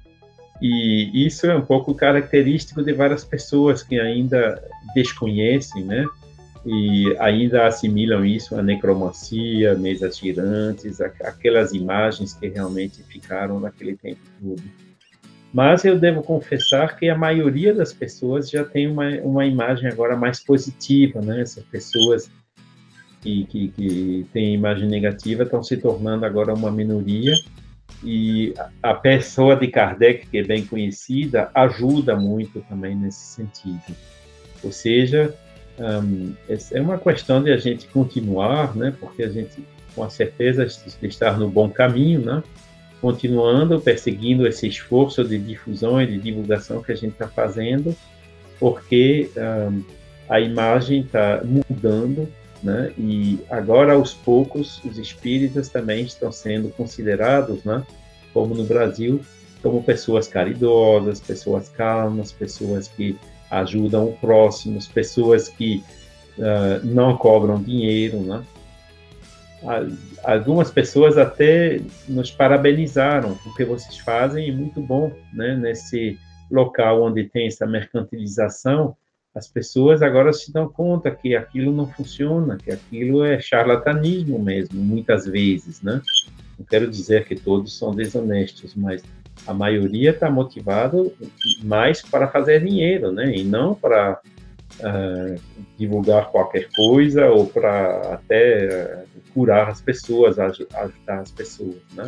E isso é um pouco característico de várias pessoas que ainda desconhecem, né? E ainda assimilam isso à necromancia, mesas girantes, aquelas imagens que realmente ficaram naquele tempo todo. Mas eu devo confessar que a maioria das pessoas já tem uma, uma imagem agora mais positiva, né? Essas pessoas que, que, que têm imagem negativa estão se tornando agora uma minoria, e a pessoa de Kardec, que é bem conhecida, ajuda muito também nesse sentido. Ou seja, um, é uma questão de a gente continuar, né? Porque a gente, com a certeza de estar no bom caminho, né? Continuando, perseguindo esse esforço de difusão e de divulgação que a gente está fazendo, porque um, a imagem está mudando, né? E agora, aos poucos, os espíritas também estão sendo considerados, né? Como no Brasil, como pessoas caridosas, pessoas calmas, pessoas que ajudam o próximo, pessoas que uh, não cobram dinheiro, né? Algumas pessoas até nos parabenizaram, porque vocês fazem, é muito bom, né? Nesse local onde tem essa mercantilização, as pessoas agora se dão conta que aquilo não funciona, que aquilo é charlatanismo mesmo, muitas vezes, né? Não quero dizer que todos são desonestos, mas a maioria está motivado mais para fazer dinheiro, né? E não para uh, divulgar qualquer coisa ou para até uh, curar as pessoas, ajudar as pessoas, né?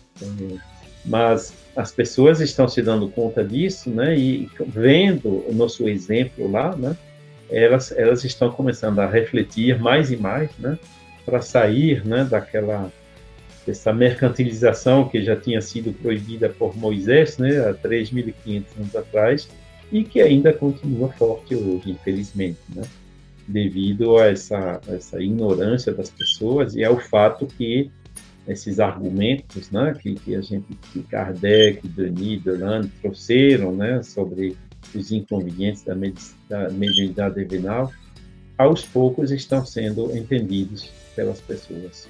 Mas as pessoas estão se dando conta disso, né? E vendo o nosso exemplo lá, né? Elas, elas estão começando a refletir mais e mais, né? Para sair, né? Daquela dessa mercantilização que já tinha sido proibida por Moisés, né? Há três mil e quinhentos anos atrás, e que ainda continua forte hoje, infelizmente, né? Devido a essa, essa ignorância das pessoas e ao fato que esses argumentos, né, que, que a gente, que Kardec, Denis, Delane trouxeram, né, sobre os inconvenientes da, medic, da mediunidade divinal, aos poucos estão sendo entendidos pelas pessoas.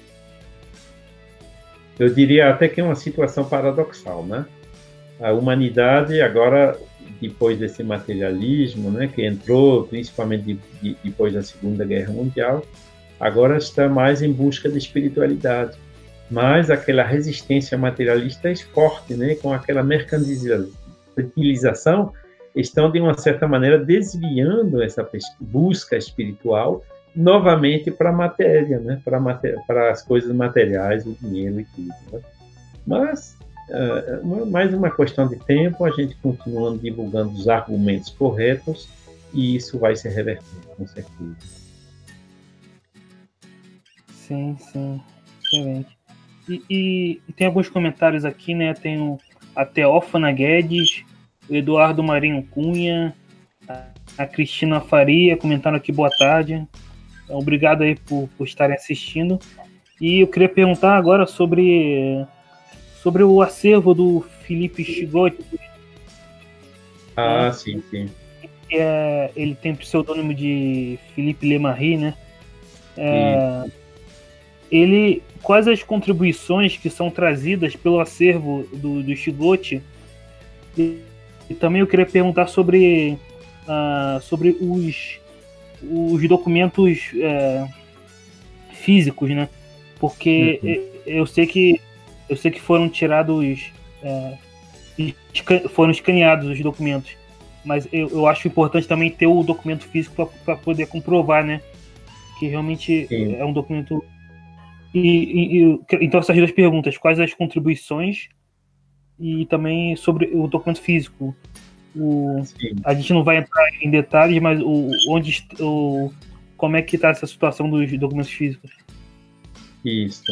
Eu diria até que é uma situação paradoxal, né? A humanidade agora, depois desse materialismo, né, que entrou principalmente de, de, depois da Segunda Guerra Mundial, agora está mais em busca de espiritualidade. Mas aquela resistência materialista é forte, né, com aquela mercantilização, estão, de uma certa maneira, desviando essa busca espiritual novamente para a matéria, né, para, matéria, para as coisas materiais, o dinheiro e tudo. Né? Mas Uh, mais uma questão de tempo, a gente continuando divulgando os argumentos corretos e isso vai se reverter, com certeza. Sim, sim, excelente. E, e, e tem alguns comentários aqui, né? Tem o, a Teófana Guedes, o Eduardo Marinho Cunha, a, a Cristina Faria comentaram aqui, boa tarde. Obrigado aí por, por estarem assistindo. E eu queria perguntar agora sobre... sobre o acervo do Felipe Chigotti. Ah, né? sim, sim. É, ele tem o pseudônimo de Philippe Lemarie, né? É, ele, quais as contribuições que são trazidas pelo acervo do, do Chigotti? E, e também eu queria perguntar sobre, uh, sobre os, os documentos uh, físicos, né? Porque uhum. eu, eu sei que Eu sei que foram tirados, é, foram escaneados os documentos, mas eu, eu acho importante também ter o documento físico para poder comprovar, né? Que realmente Sim. é um documento. E, e, e, então, essas duas perguntas: quais as contribuições e também sobre o documento físico. O, a gente não vai entrar em detalhes, mas o, onde, o, como é que está essa situação dos documentos físicos? Isso.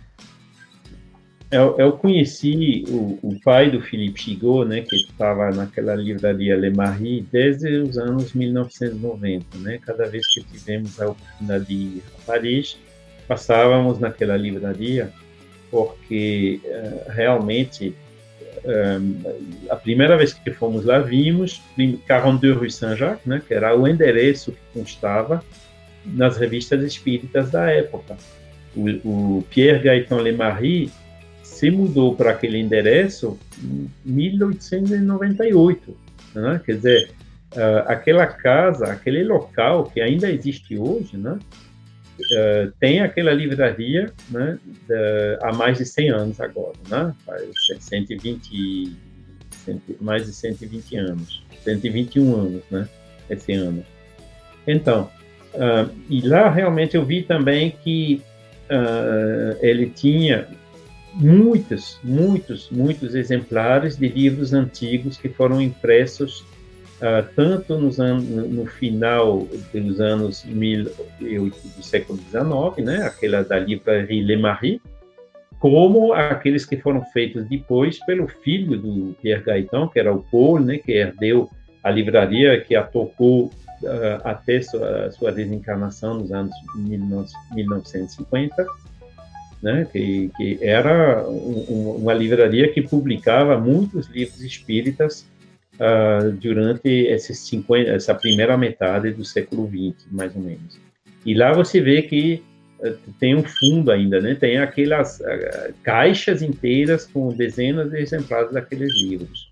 Eu, eu conheci o, o pai do Philippe Chigot, né, que estava naquela livraria Lemarie desde os anos mil novecentos e noventa, né? Cada vez que tivemos a oportunidade de ir a Paris, passávamos naquela livraria, porque uh, realmente um, a primeira vez que fomos lá vimos quarenta e dois Rue Saint-Jacques, né, que era o endereço que constava, nas revistas espíritas da época. O, o Pierre Gaëtan Lemarie se mudou para aquele endereço em mil oitocentos e noventa e oito, né? Quer dizer, uh, aquela casa, aquele local que ainda existe hoje, né? Uh, tem aquela livraria, né, de, há mais de cem anos agora, né? Faz cento e vinte, mais de cento e vinte anos, cento e vinte e um anos, né, esse ano. Então, uh, e lá realmente eu vi também que uh, ele tinha muitos, muitos, muitos exemplares de livros antigos que foram impressos Uh, tanto nos anos, no final dos anos mil do século dezenove, né, aquela da livraria Lemarie, como aqueles que foram feitos depois pelo filho do Pierre Gaëtan, que era o Paul, né, que herdeu a livraria, que a tocou uh, até sua, sua desencarnação nos anos mil novecentos e cinquenta, né, que, que era um, uma livraria que publicava muitos livros espíritas Uh, durante esses cinquenta, essa primeira metade do século vinte, mais ou menos. E lá você vê que uh, tem um fundo ainda, né? Tem aquelas uh, caixas inteiras com dezenas de exemplares daqueles livros.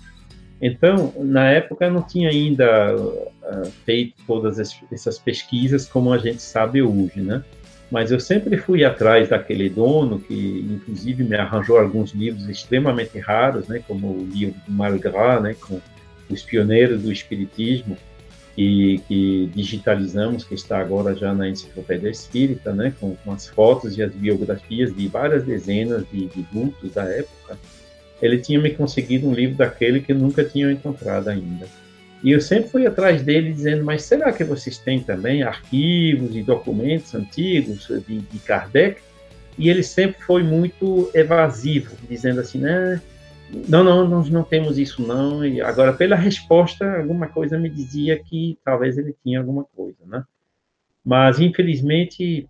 Então, na época, não tinha ainda uh, feito todas essas pesquisas como a gente sabe hoje, né? Mas eu sempre fui atrás daquele dono, que inclusive me arranjou alguns livros extremamente raros, né, como o livro do Malgras, né, com os pioneiros do espiritismo, que, que digitalizamos, que está agora já na Enciclopédia Espírita, né, com, com as fotos e as biografias de várias dezenas de, de vultos da época. Ele tinha me conseguido um livro daquele que eu nunca tinha encontrado ainda. E eu sempre fui atrás dele dizendo, mas será que vocês têm também arquivos e documentos antigos de, de Kardec? E ele sempre foi muito evasivo, dizendo assim, né, não, não, nós não temos isso não. E agora, pela resposta, alguma coisa me dizia que talvez ele tinha alguma coisa, né? Mas, infelizmente,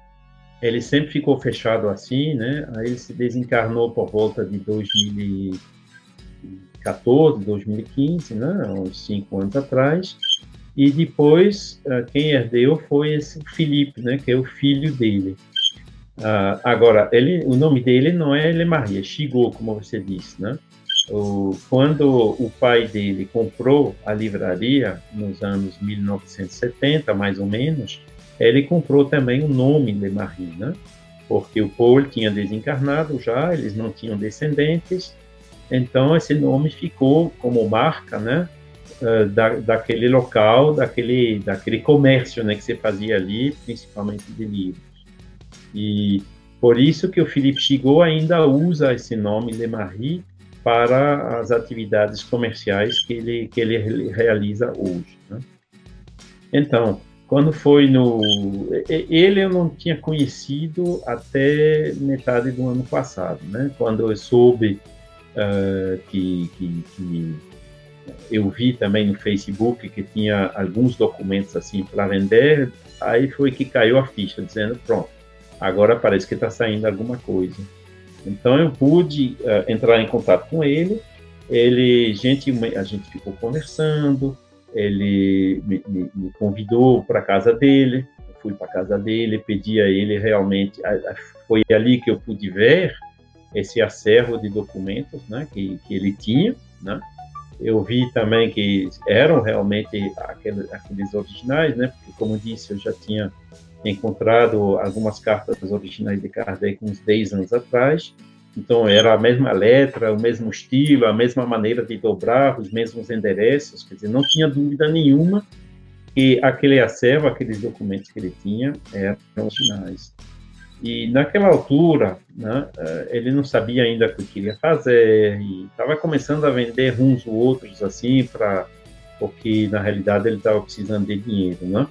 ele sempre ficou fechado assim, né? Aí ele se desencarnou por volta de dois mil e quatorze, dois mil e quinze, né, uns cinco anos atrás, e depois uh, quem herdeu foi esse Felipe, né, que é o filho dele. Uh, agora, ele, o nome dele não é Lemarie, é Chigot, como você disse, né? O, quando o pai dele comprou a livraria, nos anos mil novecentos e setenta, mais ou menos, ele comprou também o nome Lemarie, né? Porque o Paul tinha desencarnado já, eles não tinham descendentes. Então, esse nome ficou como marca, né, da, daquele local, daquele, daquele comércio, né, que se fazia ali, principalmente de livros. E por isso que o Philippe Chigot ainda usa esse nome, Lemarie, para as atividades comerciais que ele, que ele realiza hoje, né? Então, quando foi no... Ele eu não tinha conhecido até metade do ano passado, né, quando eu soube Uh, que, que, que eu vi também no Facebook que tinha alguns documentos assim para vender, aí foi que caiu a ficha, dizendo, pronto, agora parece que está saindo alguma coisa. Então eu pude uh, entrar em contato com ele, ele, gente, a gente ficou conversando, ele me, me, me convidou para a casa dele, eu fui para a casa dele, pedi a ele realmente, a, a, foi ali que eu pude ver esse acervo de documentos, né, que, que ele tinha, né? Eu vi também que eram realmente aqueles, aqueles originais, né, porque, como disse, eu já tinha encontrado algumas cartas originais de Kardec uns dez anos atrás, então era a mesma letra, o mesmo estilo, a mesma maneira de dobrar, os mesmos endereços, quer dizer, não tinha dúvida nenhuma que aquele acervo, aqueles documentos que ele tinha, eram originais. E naquela altura, né, ele não sabia ainda o que queria fazer e estava começando a vender uns ou outros assim, pra, porque na realidade ele estava precisando de dinheiro, né?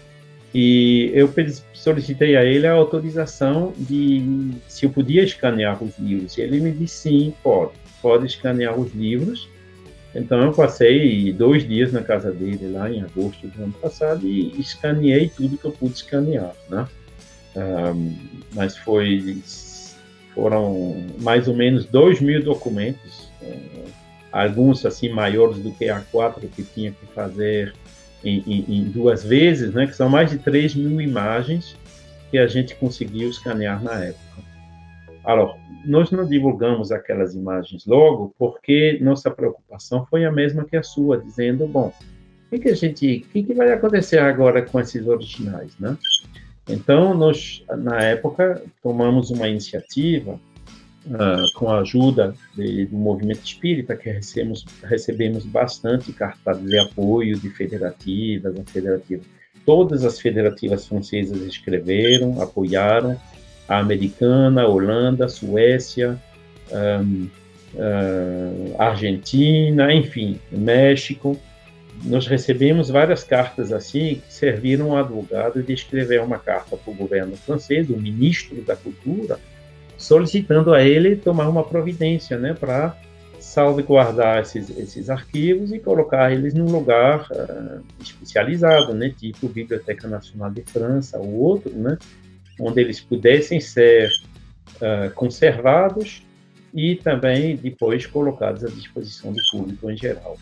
E eu solicitei a ele a autorização de se eu podia escanear os livros. E ele me disse sim, pode, pode escanear os livros. Então eu passei dois dias na casa dele lá em agosto do ano passado e escaneei tudo que eu pude escanear, né? Um, mas foi, foram mais ou menos dois mil documentos, um, alguns assim maiores do que A quatro que tinha que fazer em, em, em duas vezes, né, que são mais de três mil imagens que a gente conseguiu escanear na época. Alors, nós não divulgamos aquelas imagens logo, porque nossa preocupação foi a mesma que a sua, dizendo, bom, o que, que a gente, o que, que vai acontecer agora com esses originais, né? Então, nós, na época, tomamos uma iniciativa, uh, com a ajuda de, do movimento espírita, que recebemos, recebemos bastante cartas de apoio de federativas, a federativa. Todas as federativas francesas escreveram, apoiaram, a americana, a Holanda, a Suécia, um, uh, Argentina, enfim, México. Nós recebemos várias cartas assim, que serviram ao advogado de escrever uma carta para o governo francês, o ministro da Cultura, solicitando a ele tomar uma providência, né, para salvaguardar esses, esses arquivos e colocar eles num lugar uh, especializado, né, tipo Biblioteca Nacional de França ou outro, né, onde eles pudessem ser uh, conservados e também depois colocados à disposição do público em geral.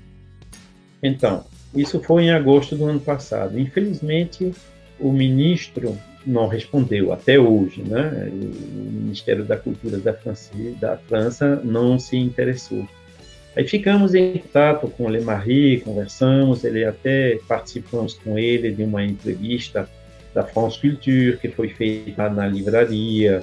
Então, isso foi em agosto do ano passado. Infelizmente, o ministro não respondeu até hoje, né? O Ministério da Cultura da França, da França não se interessou. Aí ficamos em contato com o Le Marie, conversamos, ele até participamos com ele de uma entrevista da France Culture, que foi feita na livraria,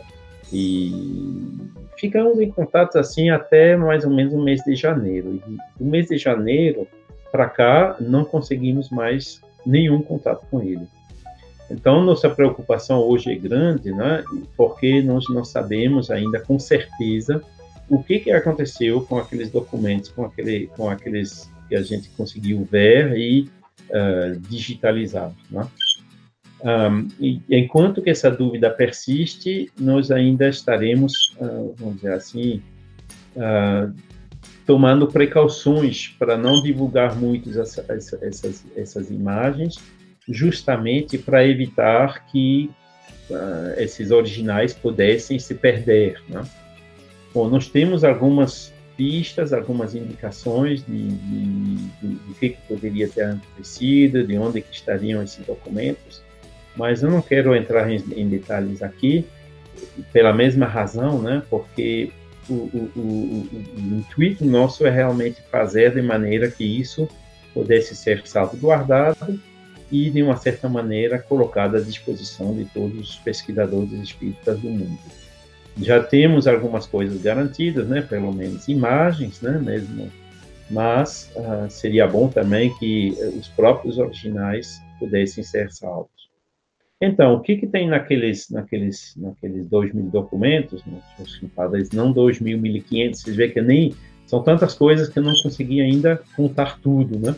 e ficamos em contato assim até mais ou menos o mês de janeiro. E do mês de janeiro para cá, não conseguimos mais nenhum contato com ele. Então, nossa preocupação hoje é grande, né? Porque nós não sabemos ainda com certeza o que, que aconteceu com aqueles documentos, com, aquele, com aqueles que a gente conseguiu ver e uh, digitalizar, né? Um, e enquanto que essa dúvida persiste, nós ainda estaremos, uh, vamos dizer assim, uh, tomando precauções para não divulgar muito essa, essa, essas, essas imagens, justamente para evitar que uh, esses originais pudessem se perder, né? Bom, nós temos algumas pistas, algumas indicações de, de, de, de que, que poderia ter acontecido, de onde que estariam esses documentos, mas eu não quero entrar em, em detalhes aqui, pela mesma razão, né? Porque O, o, o, o intuito nosso é realmente fazer de maneira que isso pudesse ser salvaguardado e, de uma certa maneira, colocado à disposição de todos os pesquisadores espíritas do mundo. Já temos algumas coisas garantidas, né, pelo menos imagens, né, mesmo, mas uh, seria bom também que os próprios originais pudessem ser salvos. Então, o que que tem naqueles, naqueles, naqueles dois mil documentos, talvez não dois mil, mil e quinhentos, vocês veem que nem, são tantas coisas que eu não consegui ainda contar tudo, né?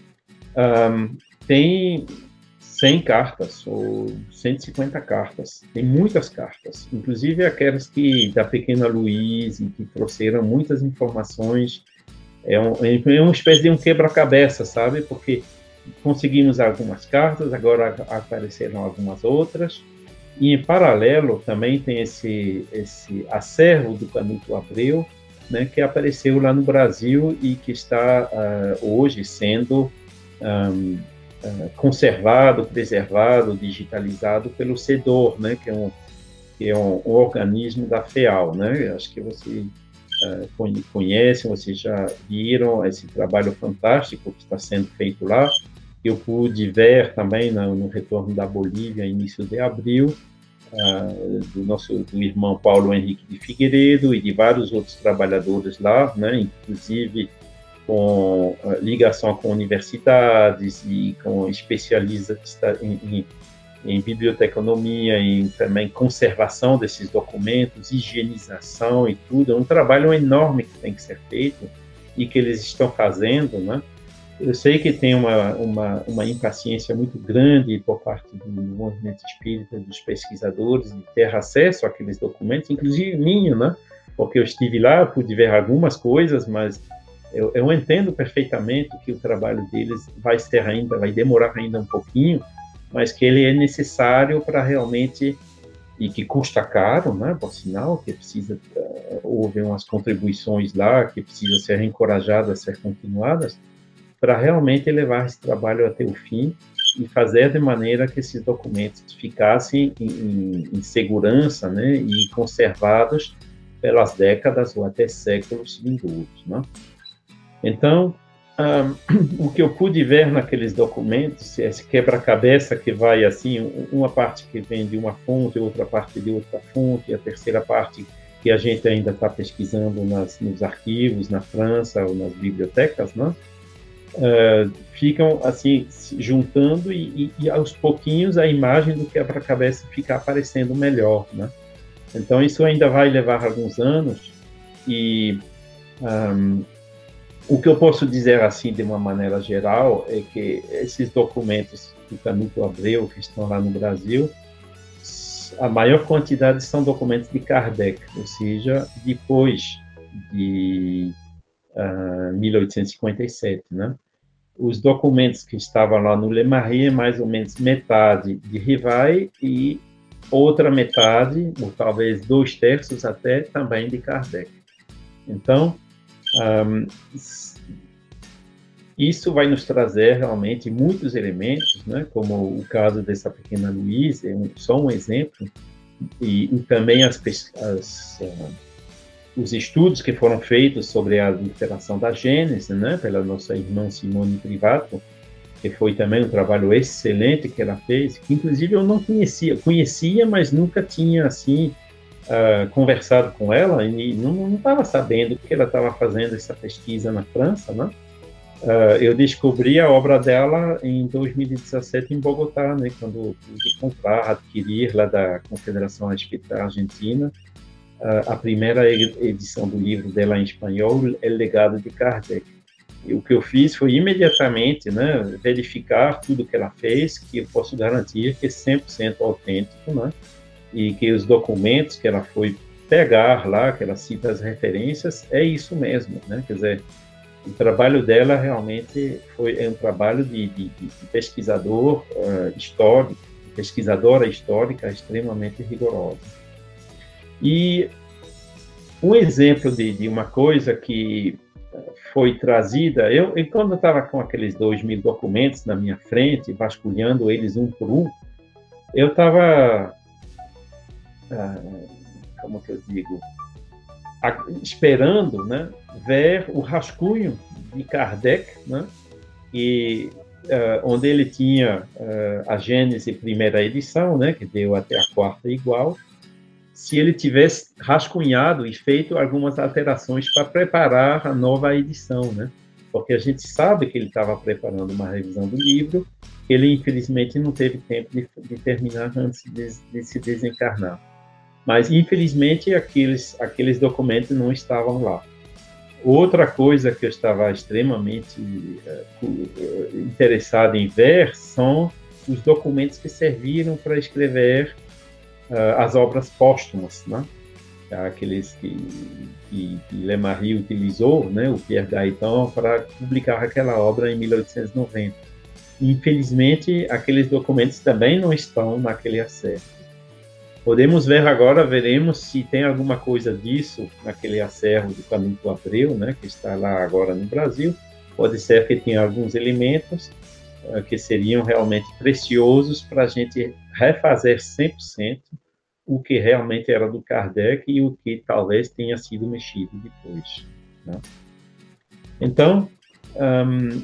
Um, tem cem cartas, ou cento e cinquenta cartas, tem muitas cartas, inclusive aquelas que, da pequena Louise, que trouxeram muitas informações, é, um, é uma espécie de um quebra-cabeça, sabe? Porque conseguimos algumas cartas, agora apareceram algumas outras, e em paralelo também tem esse, esse acervo do Canuto Abreu, né, que apareceu lá no Brasil e que está uh, hoje sendo um, uh, conservado, preservado, digitalizado pelo CEDOR, né, que é um, que é um, um organismo da FEAL, né? Acho que vocês uh, conhecem, vocês já viram esse trabalho fantástico que está sendo feito lá. Eu pude ver também no, no retorno da Bolívia, início de abril, uh, do nosso do irmão Paulo Henrique de Figueiredo e de vários outros trabalhadores lá, né, inclusive com uh, ligação com universidades e com especialistas em, em, em biblioteconomia, em também conservação desses documentos, higienização e tudo. É um trabalho enorme que tem que ser feito e que eles estão fazendo, né? Eu sei que tem uma, uma, uma impaciência muito grande por parte do movimento espírita, dos pesquisadores, de ter acesso àqueles documentos, inclusive minha, né? Porque eu estive lá, pude ver algumas coisas, mas eu, eu entendo perfeitamente que o trabalho deles vai ser ainda, vai demorar ainda um pouquinho, mas que ele é necessário para realmente, e que custa caro, né? Por sinal, que precisa, uh, houve umas contribuições lá, que precisam ser encorajadas a ser continuadas, para realmente levar esse trabalho até o fim e fazer de maneira que esses documentos ficassem em, em, em segurança, né, e conservados pelas décadas ou até séculos vindouros, né? Então, um, o que eu pude ver naqueles documentos, esse quebra-cabeça que vai assim, uma parte que vem de uma fonte, outra parte de outra fonte, a terceira parte que a gente ainda está pesquisando nas, nos arquivos, na França ou nas bibliotecas, né? Uh, ficam assim juntando e, e, e aos pouquinhos a imagem do quebra-cabeça fica aparecendo melhor, né? Então isso ainda vai levar alguns anos e um, o que eu posso dizer assim de uma maneira geral é que esses documentos do Canuto Abreu que estão lá no Brasil, a maior quantidade são documentos de Kardec, ou seja, depois de Uh, mil oitocentos e cinquenta e sete, né? Os documentos que estavam lá no Le Marie, mais ou menos metade de Rivail e outra metade, ou talvez dois terços até, também de Kardec. Então, um, isso vai nos trazer realmente muitos elementos, né? Como o caso dessa pequena Louise, é um, só um exemplo, e, e também as, as uh, os estudos que foram feitos sobre a alteração da Gênese, né, pela nossa irmã Simone Privato, que foi também um trabalho excelente que ela fez, que inclusive eu não conhecia, conhecia, mas nunca tinha, assim, uh, conversado com ela, e não estava sabendo que ela estava fazendo essa pesquisa na França, né? Uh, eu descobri a obra dela em dois mil e dezessete em Bogotá, né, quando pude comprar, adquirir lá da Confederação Espírita Argentina, a primeira edição do livro dela em espanhol, El Legado de Kardec. E o que eu fiz foi imediatamente, né, verificar tudo que ela fez, que eu posso garantir que é cem por cento autêntico, né, e que os documentos que ela foi pegar lá, que ela cita as referências, é isso mesmo, né, quer dizer, o trabalho dela realmente foi é um trabalho de, de, de pesquisador uh, histórico, pesquisadora histórica extremamente rigorosa. E um exemplo de, de uma coisa que foi trazida, eu, eu quando eu estava com aqueles dois mil documentos na minha frente, vasculhando eles um por um, eu estava, ah, como que eu digo, a, esperando, né, ver o rascunho de Kardec, né, e, uh, onde ele tinha uh, a Gênese primeira edição, né, que deu até a quarta igual, se ele tivesse rascunhado e feito algumas alterações para preparar a nova edição, né? Porque a gente sabe que ele estava preparando uma revisão do livro, ele infelizmente não teve tempo de, de terminar antes de, de se desencarnar. Mas infelizmente aqueles, aqueles documentos não estavam lá. Outra coisa que eu estava extremamente uh, interessado em ver são os documentos que serviram para escrever Uh, as obras póstumas, né? Aqueles que, que, que Le Marie utilizou, né? O Pierre Gaëtan, para publicar aquela obra em mil oitocentos e noventa. Infelizmente, aqueles documentos também não estão naquele acervo. Podemos ver agora, veremos se tem alguma coisa disso naquele acervo do Canuto Abreu, né? Que está lá agora no Brasil. Pode ser que tenha alguns elementos uh, que seriam realmente preciosos para a gente refazer cem por cento o que realmente era do Kardec e o que talvez tenha sido mexido depois, né? Então, um,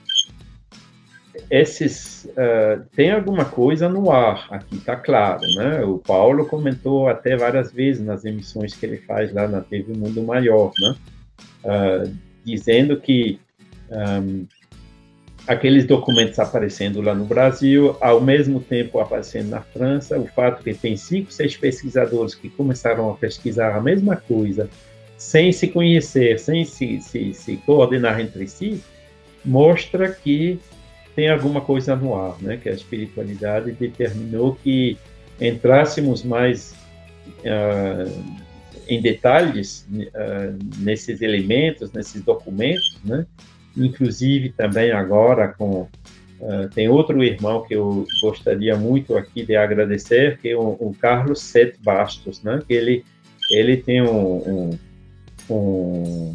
esses, uh, tem alguma coisa no ar, aqui está claro, né? O Paulo comentou até várias vezes nas emissões que ele faz lá na T V Mundo Maior, né? Uh, dizendo que um, aqueles documentos aparecendo lá no Brasil, ao mesmo tempo aparecendo na França, o fato que tem cinco, seis pesquisadores que começaram a pesquisar a mesma coisa, sem se conhecer, sem se, se, se coordenar entre si, mostra que tem alguma coisa no ar, né? Que a espiritualidade determinou que entrássemos mais uh, em detalhes uh, nesses elementos, nesses documentos, né? Inclusive também agora com uh, tem outro irmão que eu gostaria muito aqui de agradecer, que é o, o Carlos Sete Bastos, né? Que ele ele tem um, um, um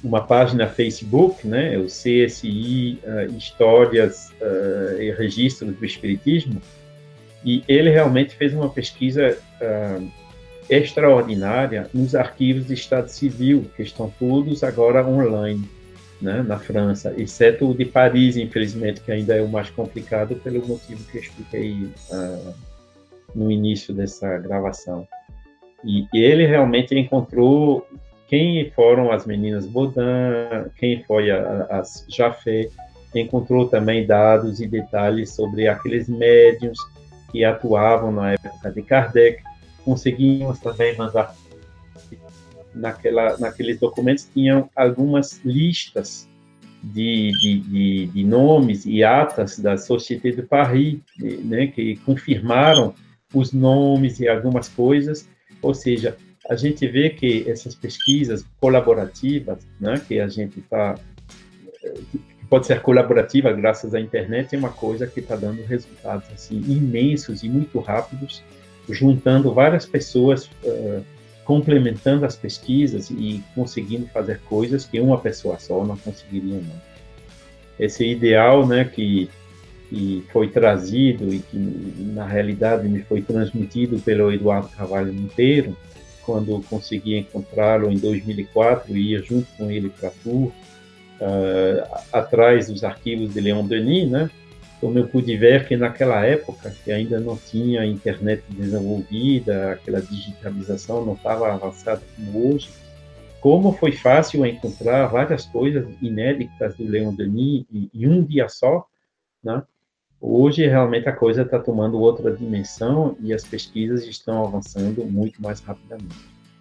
uma página Facebook, né, o C S I, uh, Histórias uh, e Registros do Espiritismo, e ele realmente fez uma pesquisa uh, extraordinária nos arquivos de Estado Civil, que estão todos agora online, né, na França, exceto o de Paris, infelizmente, que ainda é o mais complicado pelo motivo que eu expliquei uh, no início dessa gravação. E ele realmente encontrou quem foram as meninas Baudin, quem foi a, as Jaffé, encontrou também dados e detalhes sobre aqueles médiuns que atuavam na época de Kardec. Conseguimos também mandar, naquela, naqueles documentos tinham algumas listas de, de, de, de nomes e atas da Société de Paris, né, que confirmaram os nomes e algumas coisas, ou seja, a gente vê que essas pesquisas colaborativas, né, que a gente está, que pode ser colaborativa graças à internet, é uma coisa que está dando resultados assim imensos e muito rápidos, juntando várias pessoas, uh, complementando as pesquisas e conseguindo fazer coisas que uma pessoa só não conseguiria, não. Esse ideal, né, que, que foi trazido e que, na realidade, me foi transmitido pelo Eduardo Carvalho Monteiro, quando consegui encontrá-lo em dois mil e quatro e ia junto com ele para Tours, uh, atrás dos arquivos de Leon Denis, né? Como eu pude ver que naquela época, que ainda não tinha internet desenvolvida, aquela digitalização não estava avançada como hoje, como foi fácil encontrar várias coisas inéditas do Leon Denis em, em um dia só, né? Hoje, realmente, a coisa está tomando outra dimensão e as pesquisas estão avançando muito mais rapidamente.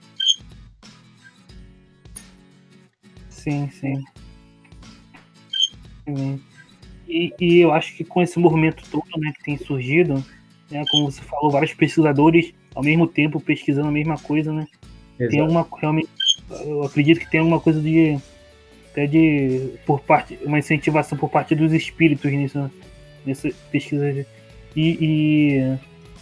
Sim, sim. E, e eu acho que com esse movimento todo, né, que tem surgido, né, como você falou, vários pesquisadores ao mesmo tempo pesquisando a mesma coisa, né? Exato. Tem alguma, realmente, eu acredito que tem alguma coisa de, até de, por parte, uma incentivação por parte dos espíritos nisso, né? Nessa pesquisa. E, e,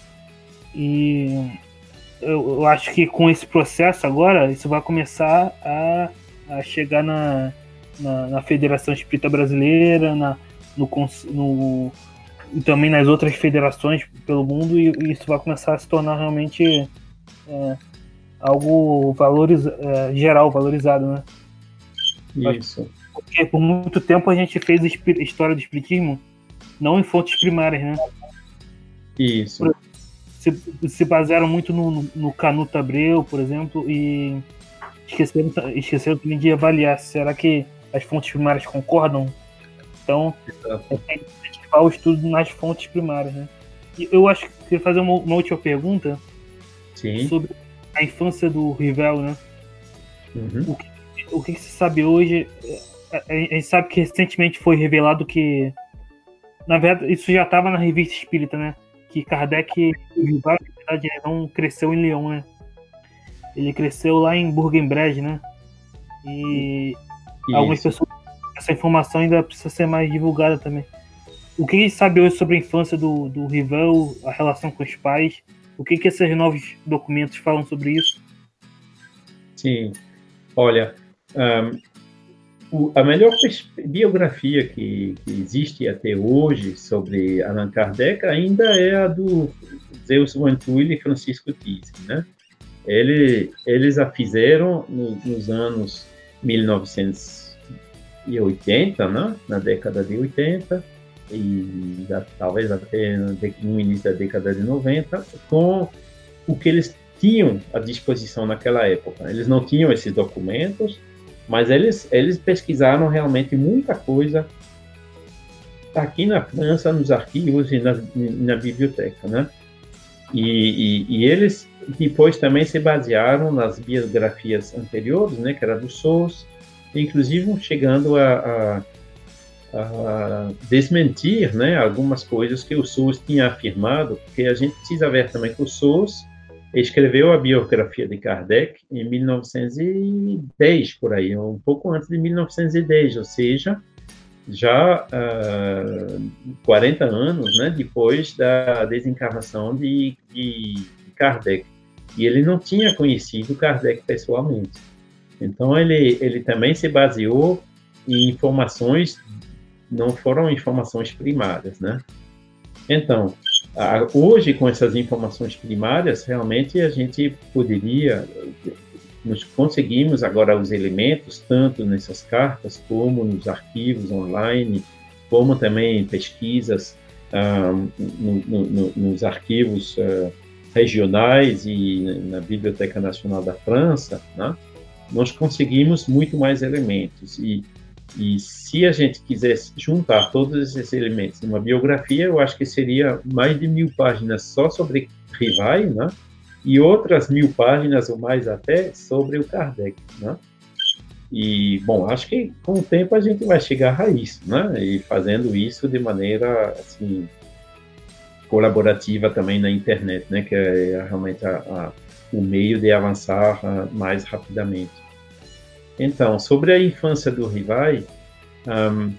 e eu, eu acho que com esse processo agora, isso vai começar a, a chegar na, na, na Federação Espírita Brasileira, na, no, no, e também nas outras federações pelo mundo, e, e isso vai começar a se tornar realmente é, algo valoriz, é, geral, valorizado, né? Isso. Porque por muito tempo a gente fez a história do espiritismo não em fontes primárias, né? Isso. Se, se basearam muito no, no, no Canuto Abreu, por exemplo, e esqueceram, esqueceram também de avaliar. Será que as fontes primárias concordam? Então, tem que incentivar o estudo nas fontes primárias, né? E eu acho que eu queria fazer uma, uma última pergunta. Sim. Sobre a infância do Rivel, né? Uhum. O, que, o que se sabe hoje? A, a gente sabe que recentemente foi revelado que, na verdade, isso já estava na Revista Espírita, né? Que Kardec, na verdade, ele não cresceu em Lyon, né? Ele cresceu lá em Bourg-en-Bresse, né? E isso. Algumas pessoas, essa informação ainda precisa ser mais divulgada também. O que a gente sabe hoje sobre a infância do, do Rivel, a relação com os pais? O que, que esses novos documentos falam sobre isso? Sim. Olha, um, o, a melhor biografia que, que existe até hoje sobre Allan Kardec ainda é a do Zeus Van Tuyl e Francisco Thyssen, né? Ele, eles a fizeram no, nos anos mil novecentos e oitenta, né? Na década de oitenta, e já, talvez até no início da década de noventa, com o que eles tinham à disposição naquela época. Eles não tinham esses documentos, mas eles, eles pesquisaram realmente muita coisa aqui na França, nos arquivos e na, na biblioteca, né? E, e, e eles depois também se basearam nas biografias anteriores, né, que era do Seuss, inclusive chegando a, a, a desmentir, né, algumas coisas que o Seuss tinha afirmado, porque a gente precisa ver também que o Seuss escreveu a biografia de Kardec em mil novecentos e dez, por aí, um pouco antes de mil novecentos e dez, ou seja, já uh, quarenta anos, né, depois da desencarnação de, de Kardec. E ele não tinha conhecido Kardec pessoalmente. Então, ele, ele também se baseou em informações, não foram informações primárias, né? Então, a, hoje, com essas informações primárias, realmente a gente poderia, nós conseguimos agora os elementos, tanto nessas cartas, como nos arquivos online, como também em pesquisas ah, no, no, nos arquivos ah, regionais e na Biblioteca Nacional da França, né? Nós conseguimos muito mais elementos. E, e se a gente quisesse juntar todos esses elementos numa biografia, eu acho que seria mais de mil páginas só sobre Rivai, né? E outras mil páginas ou mais até sobre o Kardec, né? E, bom, acho que com o tempo a gente vai chegar a isso, né? E fazendo isso de maneira, assim, colaborativa também na internet, né? Que é realmente a, a o meio de avançar uh, mais rapidamente. Então, sobre a infância do Rivai, um,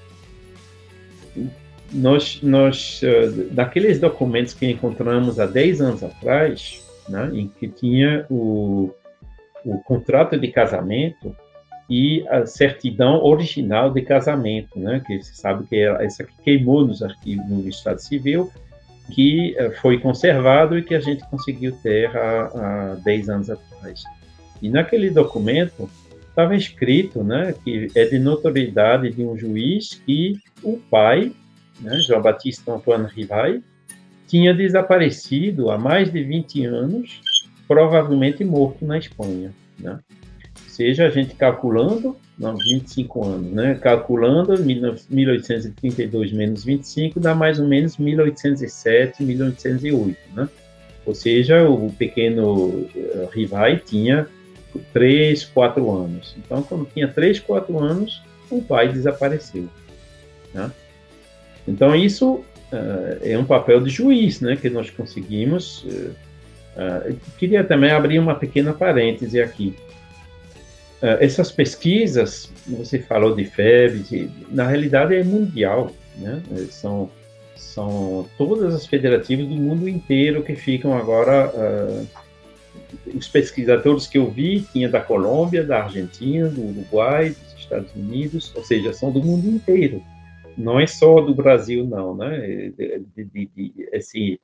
nós, nós uh, daqueles documentos que encontramos há dez anos atrás, né, em que tinha o, o contrato de casamento e a certidão original de casamento, né, que você sabe que é essa que queimou nos arquivos no Estado Civil, que foi conservado e que a gente conseguiu ter há, há dez anos atrás. E naquele documento estava escrito, né, que é de notoriedade de um juiz que o pai, né, João Batista Antoine Rivai, tinha desaparecido há mais de vinte anos, provavelmente morto na Espanha, né? Ou seja, a gente calculando, não, vinte e cinco anos, né? Calculando, mil oitocentos e trinta e dois menos vinte e cinco dá mais ou menos mil oitocentos e sete, mil oitocentos e oito, né? Ou seja, o pequeno uh, Rivai tinha três, quatro anos. Então, quando tinha três, quatro anos, o pai desapareceu, né? Então, isso uh, é um papel de juiz, né? Que nós conseguimos. Uh, uh, queria também abrir uma pequena parêntese aqui. Uh, essas pesquisas, você falou de febre, de, na realidade é mundial, né? São, são todas as federativas do mundo inteiro que ficam agora, uh, os pesquisadores que eu vi, tinha da Colômbia, da Argentina, do Uruguai, dos Estados Unidos, ou seja, são do mundo inteiro, não é só do Brasil, não, né? De, de, de, de, esse,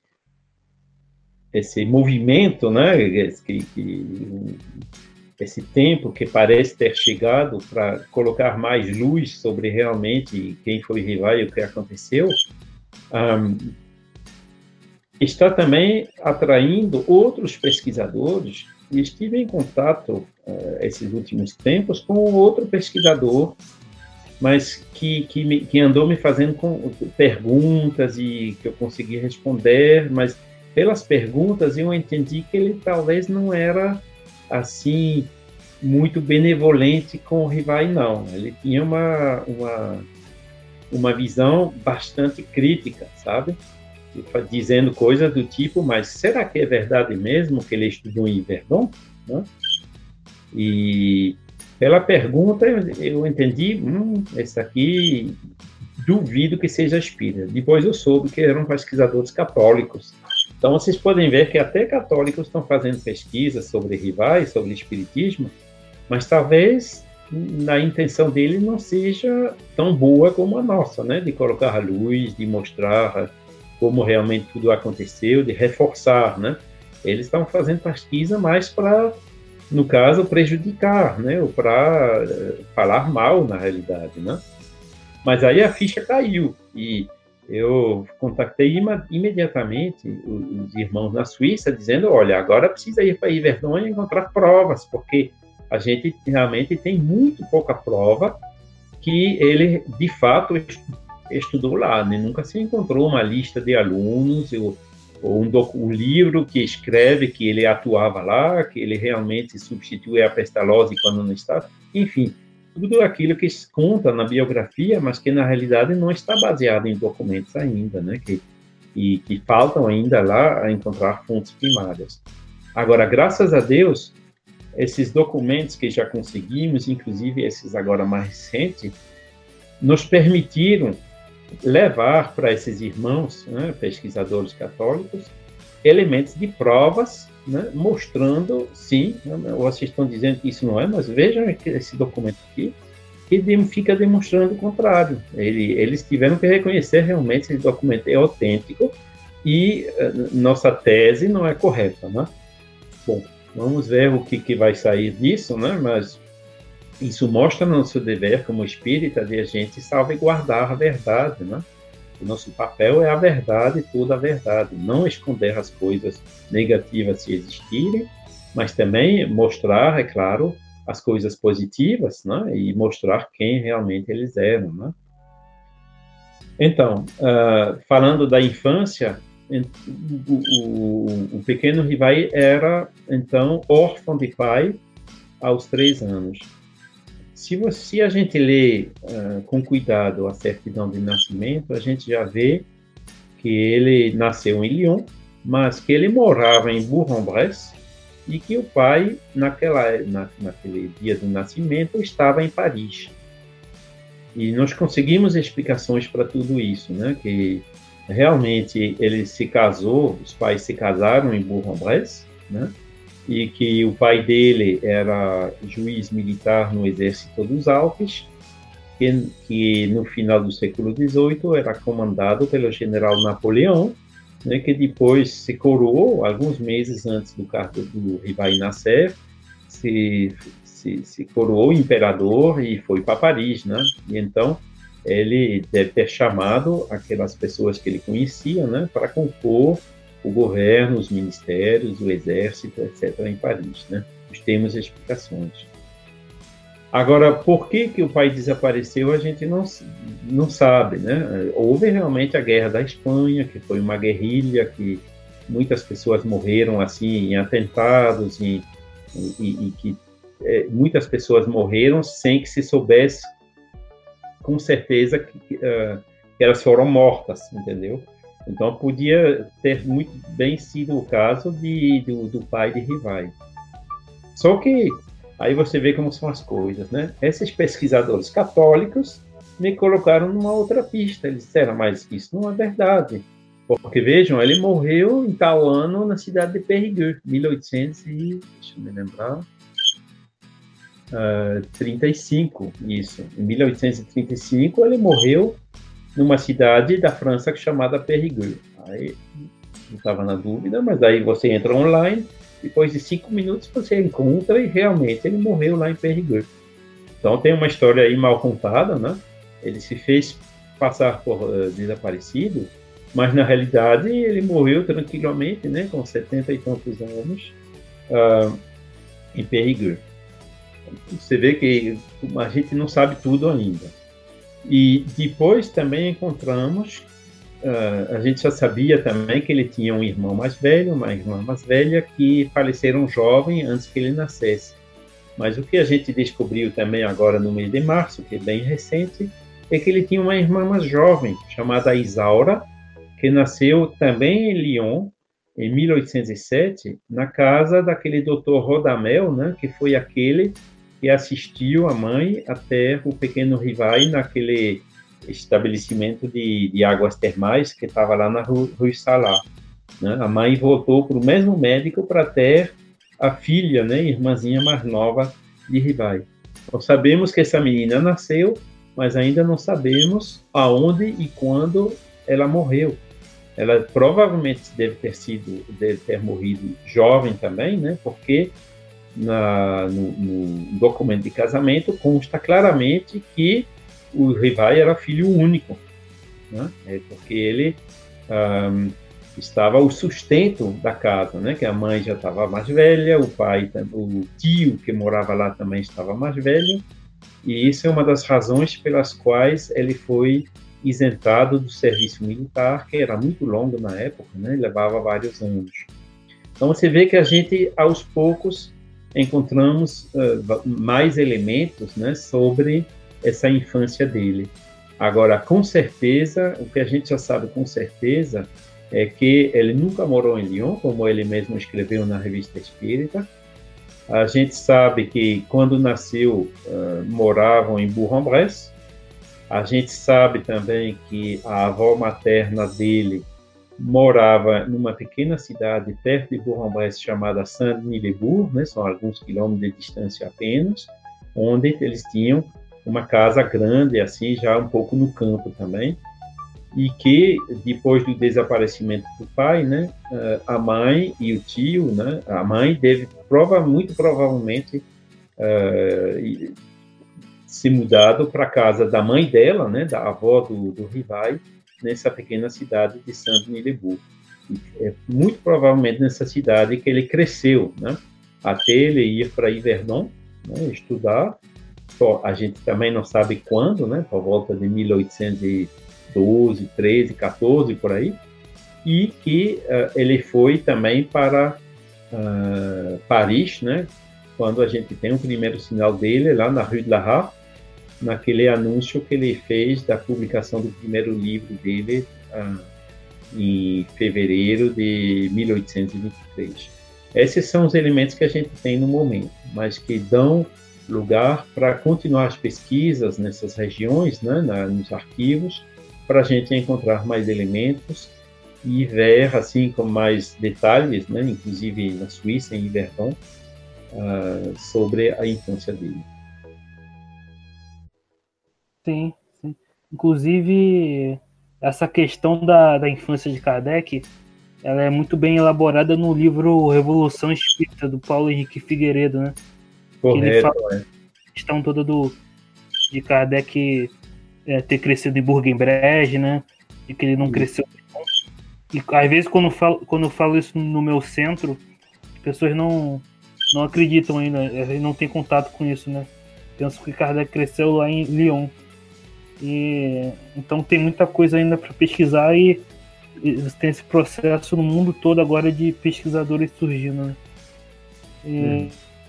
esse movimento, né? Que, que, esse tempo que parece ter chegado para colocar mais luz sobre realmente quem foi Rivai e o que aconteceu, um, está também atraindo outros pesquisadores, e estive em contato uh, esses últimos tempos com outro pesquisador, mas que, que, me, que andou me fazendo com, perguntas e que eu consegui responder, mas pelas perguntas eu entendi que ele talvez não era assim, muito benevolente com o Rivai, não. Ele tinha uma, uma, uma visão bastante crítica, sabe? Dizendo coisas do tipo, mas será que é verdade mesmo que ele estudou em Yverdon? Né? E pela pergunta eu, eu entendi, hum, esse aqui duvido que seja espírita. Depois eu soube que eram pesquisadores católicos. Então, vocês podem ver que até católicos estão fazendo pesquisas sobre Rivai, sobre espiritismo, mas talvez na intenção dele não seja tão boa como a nossa, né? De colocar a luz, de mostrar como realmente tudo aconteceu, de reforçar, né? Eles estão fazendo pesquisa mais para, no caso, prejudicar, né? Ou para uh, falar mal, na realidade, né? Mas aí a ficha caiu e eu contatei im- imediatamente os, os irmãos na Suíça, dizendo, olha, agora precisa ir para Yverdon e encontrar provas, porque a gente realmente tem muito pouca prova que ele, de fato, estudou lá, né? Nunca se encontrou uma lista de alunos ou, ou um, doc, um livro que escreve que ele atuava lá, que ele realmente substitui a pestalose quando não estava, enfim, tudo aquilo que se conta na biografia, mas que na realidade não está baseado em documentos ainda, né? Que, e que faltam ainda lá a encontrar fontes primárias. Agora, graças a Deus, esses documentos que já conseguimos, inclusive esses agora mais recentes, nos permitiram levar para esses irmãos, né, pesquisadores católicos, elementos de provas, né, mostrando, sim, né, vocês estão dizendo que isso não é, mas vejam esse documento aqui, que fica demonstrando o contrário. Ele, eles tiveram que reconhecer realmente que esse documento é autêntico e uh, nossa tese não é correta, né? Bom, vamos ver o que, que vai sair disso, né? Mas isso mostra nosso dever como espírita de a gente salvaguardar a verdade, né? O nosso papel é a verdade, toda a verdade, não esconder as coisas negativas se existirem, mas também mostrar, é claro, as coisas positivas, né? E mostrar quem realmente eles eram, né? Então, uh, falando da infância, o, o, o pequeno Rivai era, então, órfão de pai aos três anos. Se, você, se a gente lê uh, com cuidado a certidão de nascimento, a gente já vê que ele nasceu em Lyon, mas que ele morava em Bourg-en-Bresse e que o pai, naquela, na, naquele dia do nascimento, estava em Paris. E nós conseguimos explicações para tudo isso, né? Que realmente ele se casou, os pais se casaram em Bourg-en-Bresse, né? E que o pai dele era juiz militar no exército dos Alpes, que, que no final do século dezoito era comandado pelo general Napoleão, né, que depois se coroou, alguns meses antes do cargo do Rivai nascer, se, se, se coroou imperador e foi para Paris, né? E então ele deve ter chamado aquelas pessoas que ele conhecia, né, para compor o governo, os ministérios, o exército, etcétera, em Paris, né? Nós temos explicações. Agora, por que que o pai desapareceu, a gente não, não sabe, né? Houve realmente a Guerra da Espanha, que foi uma guerrilha, que muitas pessoas morreram, assim, em atentados, em, e, e que é, muitas pessoas morreram sem que se soubesse com certeza que, uh, que elas foram mortas, entendeu? Então, podia ter muito bem sido o caso de, do, do pai de Rivai. Só que, aí você vê como são as coisas, né? Esses pesquisadores católicos me colocaram numa outra pista. Eles disseram, mas isso não é verdade. Porque, vejam, ele morreu em tal ano na cidade de Périgueux, mil oitocentos e... deixa eu me lembrar... Uh, trinta e cinco, isso. Em mil oitocentos e trinta e cinco, ele morreu numa cidade da França chamada Périgueux. Aí, não estava na dúvida, mas aí você entra online, depois de cinco minutos você encontra e realmente ele morreu lá em Périgueux. Então tem uma história aí mal contada, né? Ele se fez passar por uh, desaparecido, mas na realidade ele morreu tranquilamente, né? Com setenta e tantos anos, uh, em Périgueux. Você vê que a gente não sabe tudo ainda. E depois também encontramos, uh, a gente já sabia também que ele tinha um irmão mais velho, uma irmã mais velha, que faleceram jovem antes que ele nascesse. Mas o que a gente descobriu também agora no mês de março, que é bem recente, é que ele tinha uma irmã mais jovem, chamada Isaura, que nasceu também em Lyon, em mil oitocentos e sete, na casa daquele doutor Rodamel, né, que foi aquele que assistiu a mãe até o pequeno Rivai naquele estabelecimento de, de águas termais que estava lá na Rue Salá. Né? A mãe voltou para o mesmo médico para ter a filha, né, irmãzinha mais nova de Rivai. Nós sabemos que essa menina nasceu, mas ainda não sabemos aonde e quando ela morreu. Ela provavelmente deve ter sido, deve ter morrido jovem também, né, porque Na, no, no documento de casamento consta claramente que o Rivai era filho único, né? É porque ele um, estava o sustento da casa, né? Que a mãe já estava mais velha, o pai, o tio que morava lá também estava mais velho, e isso é uma das razões pelas quais ele foi isentado do serviço militar, que era muito longo na época, né? Levava vários anos. Então você vê que a gente aos poucos encontramos uh, mais elementos, né, sobre essa infância dele. Agora, com certeza, o que a gente já sabe com certeza é que ele nunca morou em Lyon, como ele mesmo escreveu na Revista Espírita. A gente sabe que quando nasceu, uh, moravam em Bourg-en-Bresse. A gente sabe também que a avó materna dele morava numa pequena cidade perto de Bourg-en-Bresse chamada Saint-Denis-de-Bourg, né? São alguns quilômetros de distância apenas, onde eles tinham uma casa grande, assim, já um pouco no campo também, e que, depois do desaparecimento do pai, né, a mãe e o tio, né, a mãe deve, prova, muito provavelmente, uh, se mudado para a casa da mãe dela, né, da avó do, do Rivai, nessa pequena cidade de Saint-Denis-de-Bourg. É muito provavelmente nessa cidade que ele cresceu, né, até ele ir para Yverdon, né, estudar. Só, a gente também não sabe quando, né, por volta de mil oitocentos e doze, treze, quatorze, por aí, e que uh, ele foi também para uh, Paris, né, quando a gente tem o primeiro sinal dele, lá na Rue de la Harpe, naquele anúncio que ele fez da publicação do primeiro livro dele uh, em fevereiro de mil oitocentos e vinte e três. Esses são os elementos que a gente tem no momento, mas que dão lugar para continuar as pesquisas nessas regiões, né, na, nos arquivos, para a gente encontrar mais elementos e ver, assim, com mais detalhes, né, inclusive na Suíça, em Yverdon, uh, sobre a infância dele. Sim, sim. Inclusive, essa questão da, da infância de Kardec, ela é muito bem elaborada no livro Revolução Espírita, do Paulo Henrique Figueiredo, né? Correto, que ele fala é. a questão toda do, de Kardec é, ter crescido em Bourg-en-Bresse, né? E que ele não Sim. cresceu. E às vezes, quando eu, falo, quando eu falo isso no meu centro, as pessoas não, não acreditam ainda, eles não têm contato com isso, né? Penso que Kardec cresceu lá em Lyon. E, então tem muita coisa ainda para pesquisar e, e tem esse processo no mundo todo agora de pesquisadores surgindo, né? E, hum.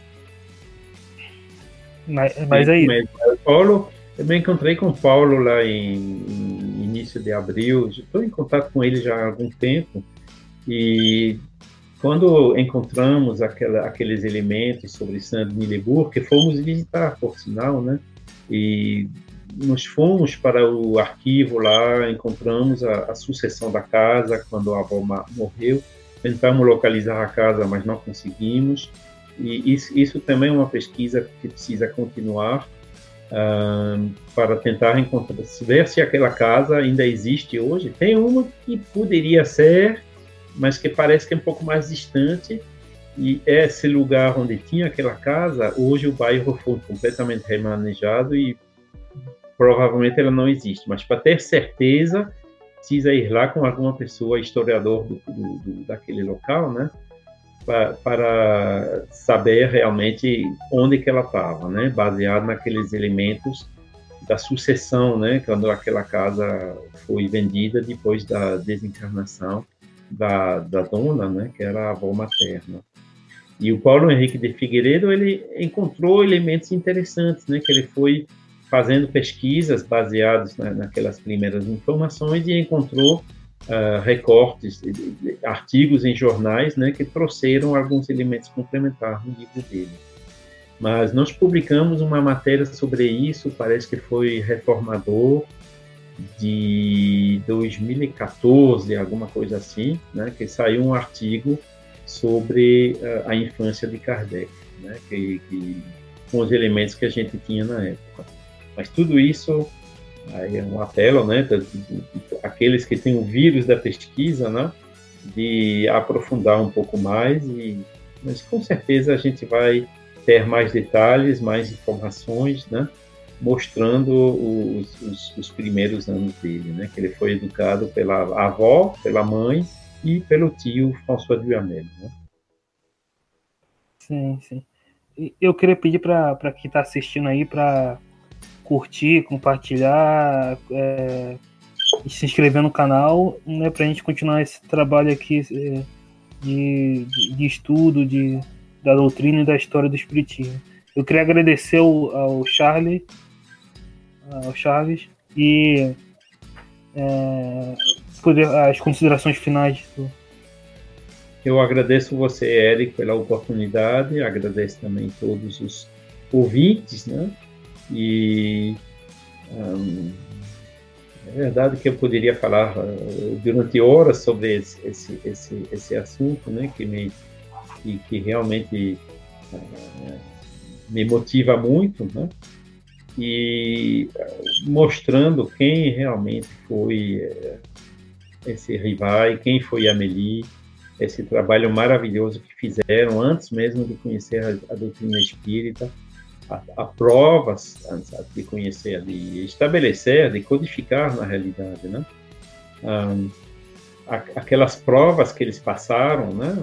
Mas, mas aí... Paulo, eu me encontrei com o Paulo lá em, em início de abril, estou em contato com ele já há algum tempo, e quando encontramos aquela, aqueles elementos sobre Saint-Denis-de-Bourg, que fomos visitar, por sinal, né, e nós fomos para o arquivo lá, encontramos a, a sucessão da casa, quando a avó morreu, tentamos localizar a casa, mas não conseguimos, e isso, isso também é uma pesquisa que precisa continuar uh, para tentar encontrar, ver se aquela casa ainda existe hoje. Tem uma que poderia ser, mas que parece que é um pouco mais distante, e esse lugar onde tinha aquela casa, hoje o bairro foi completamente remanejado e provavelmente ela não existe, mas para ter certeza precisa ir lá com alguma pessoa, historiador do, do, do, daquele local, né, para, para saber realmente onde que ela estava, né, baseado naqueles elementos da sucessão, né, quando aquela casa foi vendida depois da desencarnação da, da dona, né, que era a avó materna. E o Paulo Henrique de Figueiredo, ele encontrou elementos interessantes, né, que ele foi fazendo pesquisas baseadas na, naquelas primeiras informações e encontrou uh, recortes, de, de, artigos em jornais, né, que trouxeram alguns elementos complementares no livro dele. Mas nós publicamos uma matéria sobre isso, parece que foi Reformador, de dois mil e quatorze, alguma coisa assim, né, que saiu um artigo sobre uh, a infância de Kardec, né, que, que, com os elementos que a gente tinha na época. Mas tudo isso aí é um apelo, né, de, de, de, aqueles que têm o vírus da pesquisa, né, de aprofundar um pouco mais, e, mas com certeza a gente vai ter mais detalhes, mais informações, né, mostrando os, os, os primeiros anos dele, né, que ele foi educado pela avó, pela mãe e pelo tio François Duhamel, né? Sim, sim. Eu queria pedir para quem está assistindo aí para curtir, compartilhar, é, e se inscrever no canal, né, para a gente continuar esse trabalho aqui é, de, de, de estudo de, da doutrina e da história do espiritismo. Eu queria agradecer ao, ao Charlie, ao Chaves, e é, poder, as considerações finais. Do... Eu agradeço você, Eric, pela oportunidade, agradeço também todos os ouvintes, né? E um, É verdade que eu poderia falar uh, durante horas sobre esse, esse, esse, esse assunto, né, que, me, que, que realmente uh, me motiva muito, né, e uh, mostrando quem realmente foi uh, esse Rivai, quem foi Amélie, esse trabalho maravilhoso que fizeram antes mesmo de conhecer a, a doutrina espírita, a, a provas antes de conhecer, de estabelecer, de codificar na realidade, né? Um, a, aquelas provas que eles passaram, né?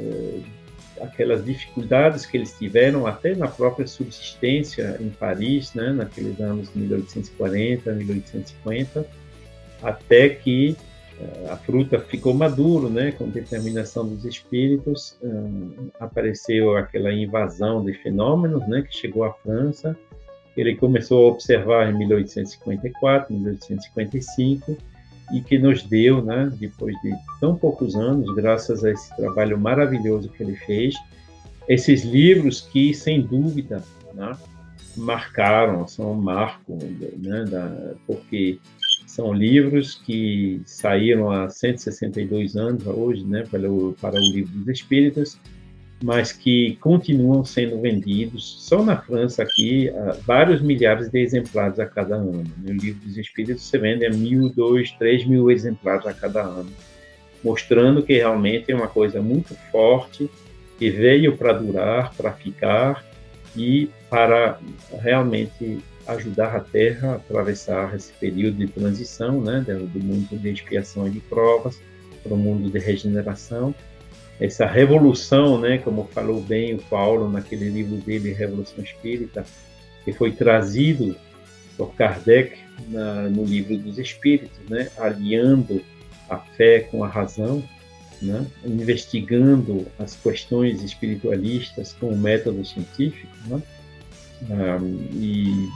Aquelas dificuldades que eles tiveram até na própria subsistência em Paris, né? Naqueles anos de mil oitocentos e quarenta, mil oitocentos e cinquenta, até que a fruta ficou maduro, né, com determinação dos espíritos, um, apareceu aquela invasão de fenômenos, né, que chegou à França. Ele começou a observar em mil oitocentos e cinquenta e quatro, mil oitocentos e cinquenta e cinco, e que nos deu, né, depois de tão poucos anos, graças a esse trabalho maravilhoso que ele fez, esses livros que, sem dúvida, né, marcaram, são um marco, né, da, porque são livros que saíram há cento e sessenta e dois anos hoje, né, para o, para o Livro dos Espíritos, mas que continuam sendo vendidos, só na França aqui, vários milhares de exemplares a cada ano. O Livro dos Espíritos se vende a mil, dois, três mil exemplares a cada ano, mostrando que realmente é uma coisa muito forte, que veio para durar, para ficar e para realmente ajudar a Terra a atravessar esse período de transição, né, do mundo de expiação e de provas para o mundo de regeneração. Essa revolução, né, como falou bem o Paulo naquele livro dele, Revolução Espírita, que foi trazido por Kardec na, no Livro dos Espíritos, né, aliando a fé com a razão, né, investigando as questões espiritualistas com o método científico, né, Um, e,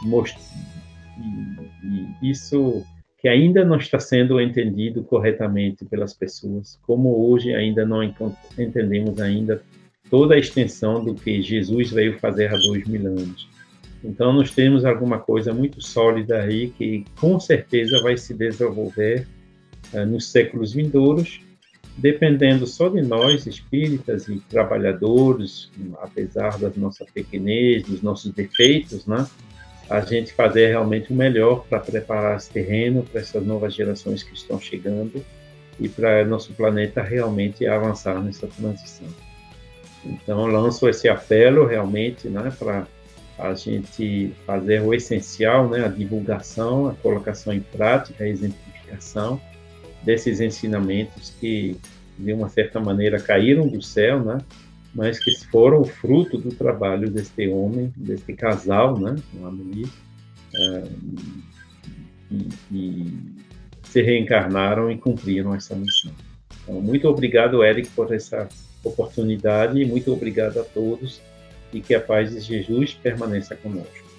e, e isso que ainda não está sendo entendido corretamente pelas pessoas, como hoje ainda não entendemos ainda toda a extensão do que Jesus veio fazer há dois mil anos. Então nós temos alguma coisa muito sólida aí que com certeza vai se desenvolver uh, nos séculos vindouros, dependendo só de nós, espíritas e trabalhadores, apesar da nossa pequenez, dos nossos defeitos, né? A gente fazer realmente o melhor para preparar esse terreno para essas novas gerações que estão chegando e para nosso planeta realmente avançar nessa transição. Então, lanço esse apelo realmente, né, para a gente fazer o essencial, né, a divulgação, a colocação em prática, a exemplificação desses ensinamentos que, de uma certa maneira, caíram do céu, né? Mas que foram o fruto do trabalho deste homem, deste casal, né? Com a Amélie, uh, e, e se reencarnaram e cumpriram essa missão. Então, muito obrigado, Eric, por essa oportunidade e muito obrigado a todos e que a paz de Jesus permaneça conosco.